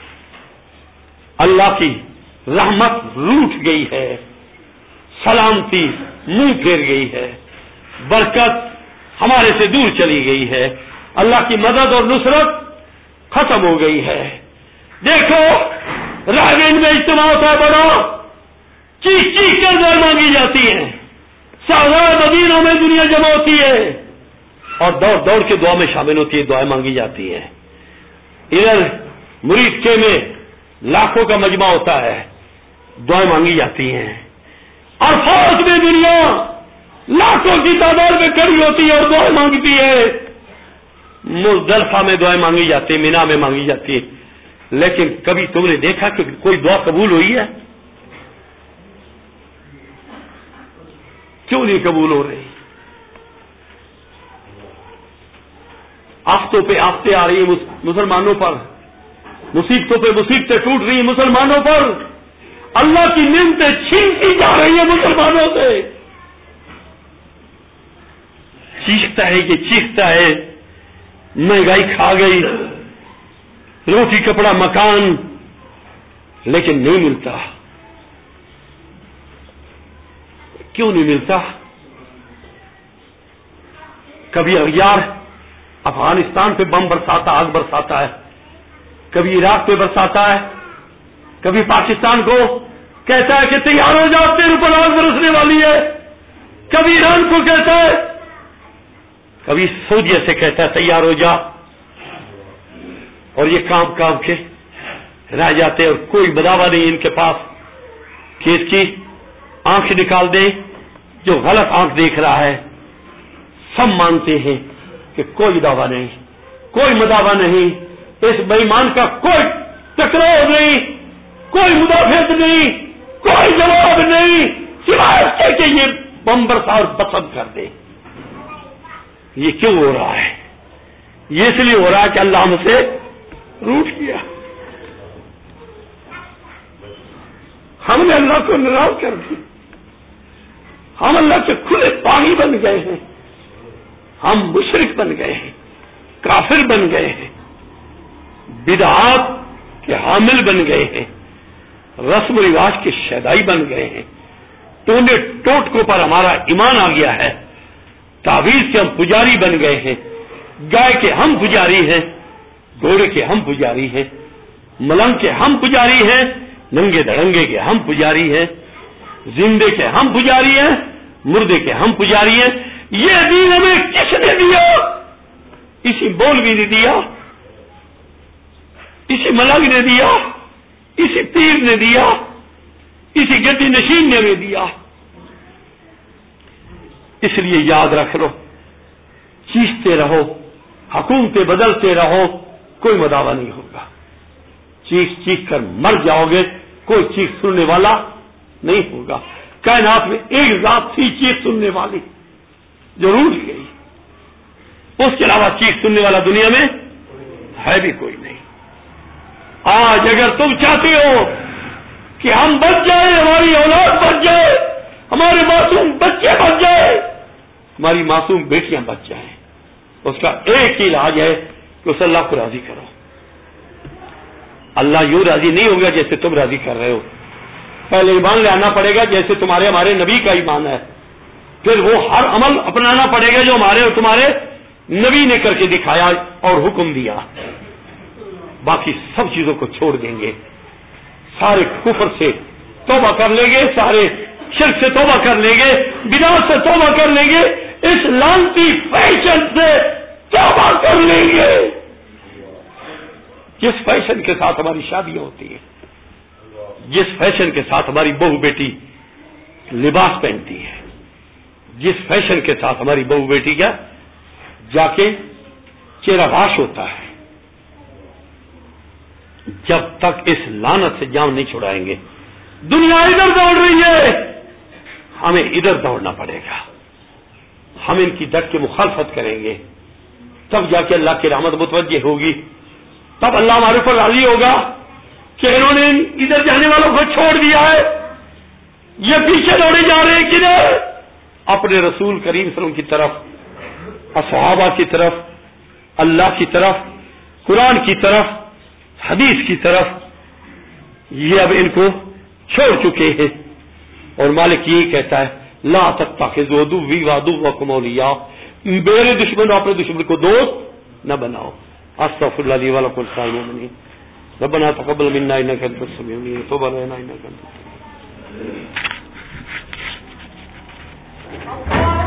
B: اللہ کی رحمت روٹ گئی ہے، سلامتی منہ پھیر گئی ہے، برکت ہمارے سے دور چلی گئی ہے، اللہ کی مدد اور نصرت ختم ہو گئی ہے۔ دیکھو راہین میں اجتماع ہوتا ہے بڑا، چیخ چیخ کر دعائیں مانگی جاتی ہیں، سہزار مدینوں میں دنیا جمع ہوتی ہے اور دوڑ دوڑ کے دعا میں شامل ہوتی ہے، دعائیں مانگی جاتی ہیں۔ ادھر مرید کے میں لاکھوں کا مجمع ہوتا ہے، دعائیں مانگی جاتی ہیں، اور فوج میں دنیا لاکھوں کی تعداد میں کھڑی ہوتی ہے اور دعائیں مانگتی ہے، مزدلفہ میں دعائیں مانگی جاتی ہے، مینا میں مانگی جاتی ہے، لیکن کبھی تم نے دیکھا کہ کوئی دعا قبول ہوئی ہے؟ کیوں نہیں قبول ہو رہی؟ آفتوں پہ آفتے آ رہی ہیں مسلمانوں پر، مصیبتوں پہ مصیبتیں ٹوٹ رہی ہیں مسلمانوں پر، اللہ کی نعمتیں چھینتی جا رہی ہیں مسلمانوں سے۔ چیختا ہے یہ چیختا ہے، مہنگائی کھا گئی، روٹی کپڑا مکان، لیکن نہیں ملتا۔ کیوں نہیں ملتا؟ کبھی اغیار افغانستان پہ بم برساتا آگ برساتا ہے، کبھی عراق پہ برساتا ہے، کبھی پاکستان کو کہتا ہے کہ تیار ہو جاؤ تیرے اوپر آگ برسنے والی ہے، کبھی ایران کو کہتا ہے، کبھی سعودیہ سے کہتا ہے تیار ہو جا، اور یہ کام کام کے رہ جاتے اور کوئی بداوا نہیں ان کے پاس کہ اس کی آنکھ نکال دے جو غلط آنکھ دیکھ رہا ہے۔ سب مانتے ہیں کہ کوئی دعویٰ نہیں، کوئی مداوا نہیں، اس بے ایمان کا کوئی ٹکراؤ نہیں، کوئی مدافعت نہیں، کوئی جواب نہیں، سوائے اس کے کہ یہ بم برسا اور بسم کر دے۔ یہ کیوں ہو رہا ہے؟ یہ اس لیے ہو رہا ہے کہ اللہ ہم سے روٹ گیا، ہم نے اللہ کو ناراض کر دی، ہم اللہ کے کھلے باغی بن گئے ہیں، ہم مشرک بن گئے ہیں، کافر بن گئے ہیں، بدعات کے حامل بن گئے ہیں، رسم و رواج کے شیدائی بن گئے ہیں، ٹونے ٹوٹکوں پر ہمارا ایمان آ گیا ہے، تعویذ کے ہم پجاری بن گئے ہیں، گائے کے ہم پجاری ہیں، گھوڑے کے ہم پجاری ہیں، ملنگ کے ہم پجاری ہیں، ننگے دھڑنگے کے ہم پجاری ہیں، زندے کے ہم پجاری ہیں، مردے کے ہم پجاری ہیں۔ یہ دین ہمیں کس نے دیا؟ اسی مولوی نے دیا، اسی ملنگ نے دیا، اسی پیر نے دیا، اسی گدی نشین نے ہمیں دیا۔ اس لیے یاد رکھ لو، چیختے رہو، حکومتیں بدلتے رہو، کوئی مداوا نہیں ہوگا، چیخ چیخ کر مر جاؤ گے، کوئی چیخ سننے والا نہیں ہوگا۔ کائنات میں ایک ذات تھی چیخ سننے والی جو روٹ گئی، اس کے علاوہ چیخ سننے والا دنیا میں ہے بھی کوئی نہیں۔ آج اگر تم چاہتے ہو کہ ہم بچ جائیں، ہماری اولاد بچ جائے، ہمارے معصوم بچے بچ جائے، ہماری معصوم بیٹیاں بچ جائیں، اس کا ایک ہی علاج ہے کہ اس اللہ کو راضی کرو۔ اللہ یوں راضی نہیں ہوگا جیسے تم راضی کر رہے ہو، پہلے ایمان لے آنا پڑے گا جیسے تمہارے ہمارے نبی کا ایمان ہے، پھر وہ ہر عمل اپنانا پڑے گا جو ہمارے اور تمہارے نبی نے کر کے دکھایا اور حکم دیا، باقی سب چیزوں کو چھوڑ دیں گے، سارے کفر سے توبہ کر لیں گے، سارے شرک سے توبہ کر لیں گے، بدعت سے توبہ کر لیں گے، اس لعنتی فیشن سے توبہ کر لیں گے جس فیشن کے ساتھ ہماری شادیاں ہوتی ہیں، جس فیشن کے ساتھ ہماری بہو بیٹی لباس پہنتی ہے، جس فیشن کے ساتھ ہماری بہو بیٹی کیا جا کے چہرہ باش ہوتا ہے۔ جب تک اس لعنت سے جان نہیں چھڑائیں گے، دنیا ادھر دوڑ رہی ہے، ہمیں ادھر دوڑنا پڑے گا، ہم ان کی ڈٹ کے مخالفت کریں گے، تب جا کے اللہ کی رحمت متوجہ ہوگی، تب اللہ ہمارے اوپر راضی ہوگا کہ انہوں نے ادھر جانے والوں کو چھوڑ دیا ہے، یہ پیچھے دوڑے جا رہے ہیں کدھر؟ اپنے رسول کریم صلی اللہ علیہ وسلم کی طرف، صحابہ کی طرف، اللہ کی طرف، قرآن کی طرف، حدیث کی طرف، یہ اب ان کو چھوڑ چکے ہیں۔ اور مالک یہ کہتا ہے لا تتخذوا عدوی وعدوکم اولیاء، میرے دشمن اپنے دشمن کو دوست نہ بناؤ۔ استغفر اللہ لی ولکم ولسائر المؤمنین ربنا تقبل منا انک انت السمیع العلیم وتب علینا انک انت التواب الرحیم۔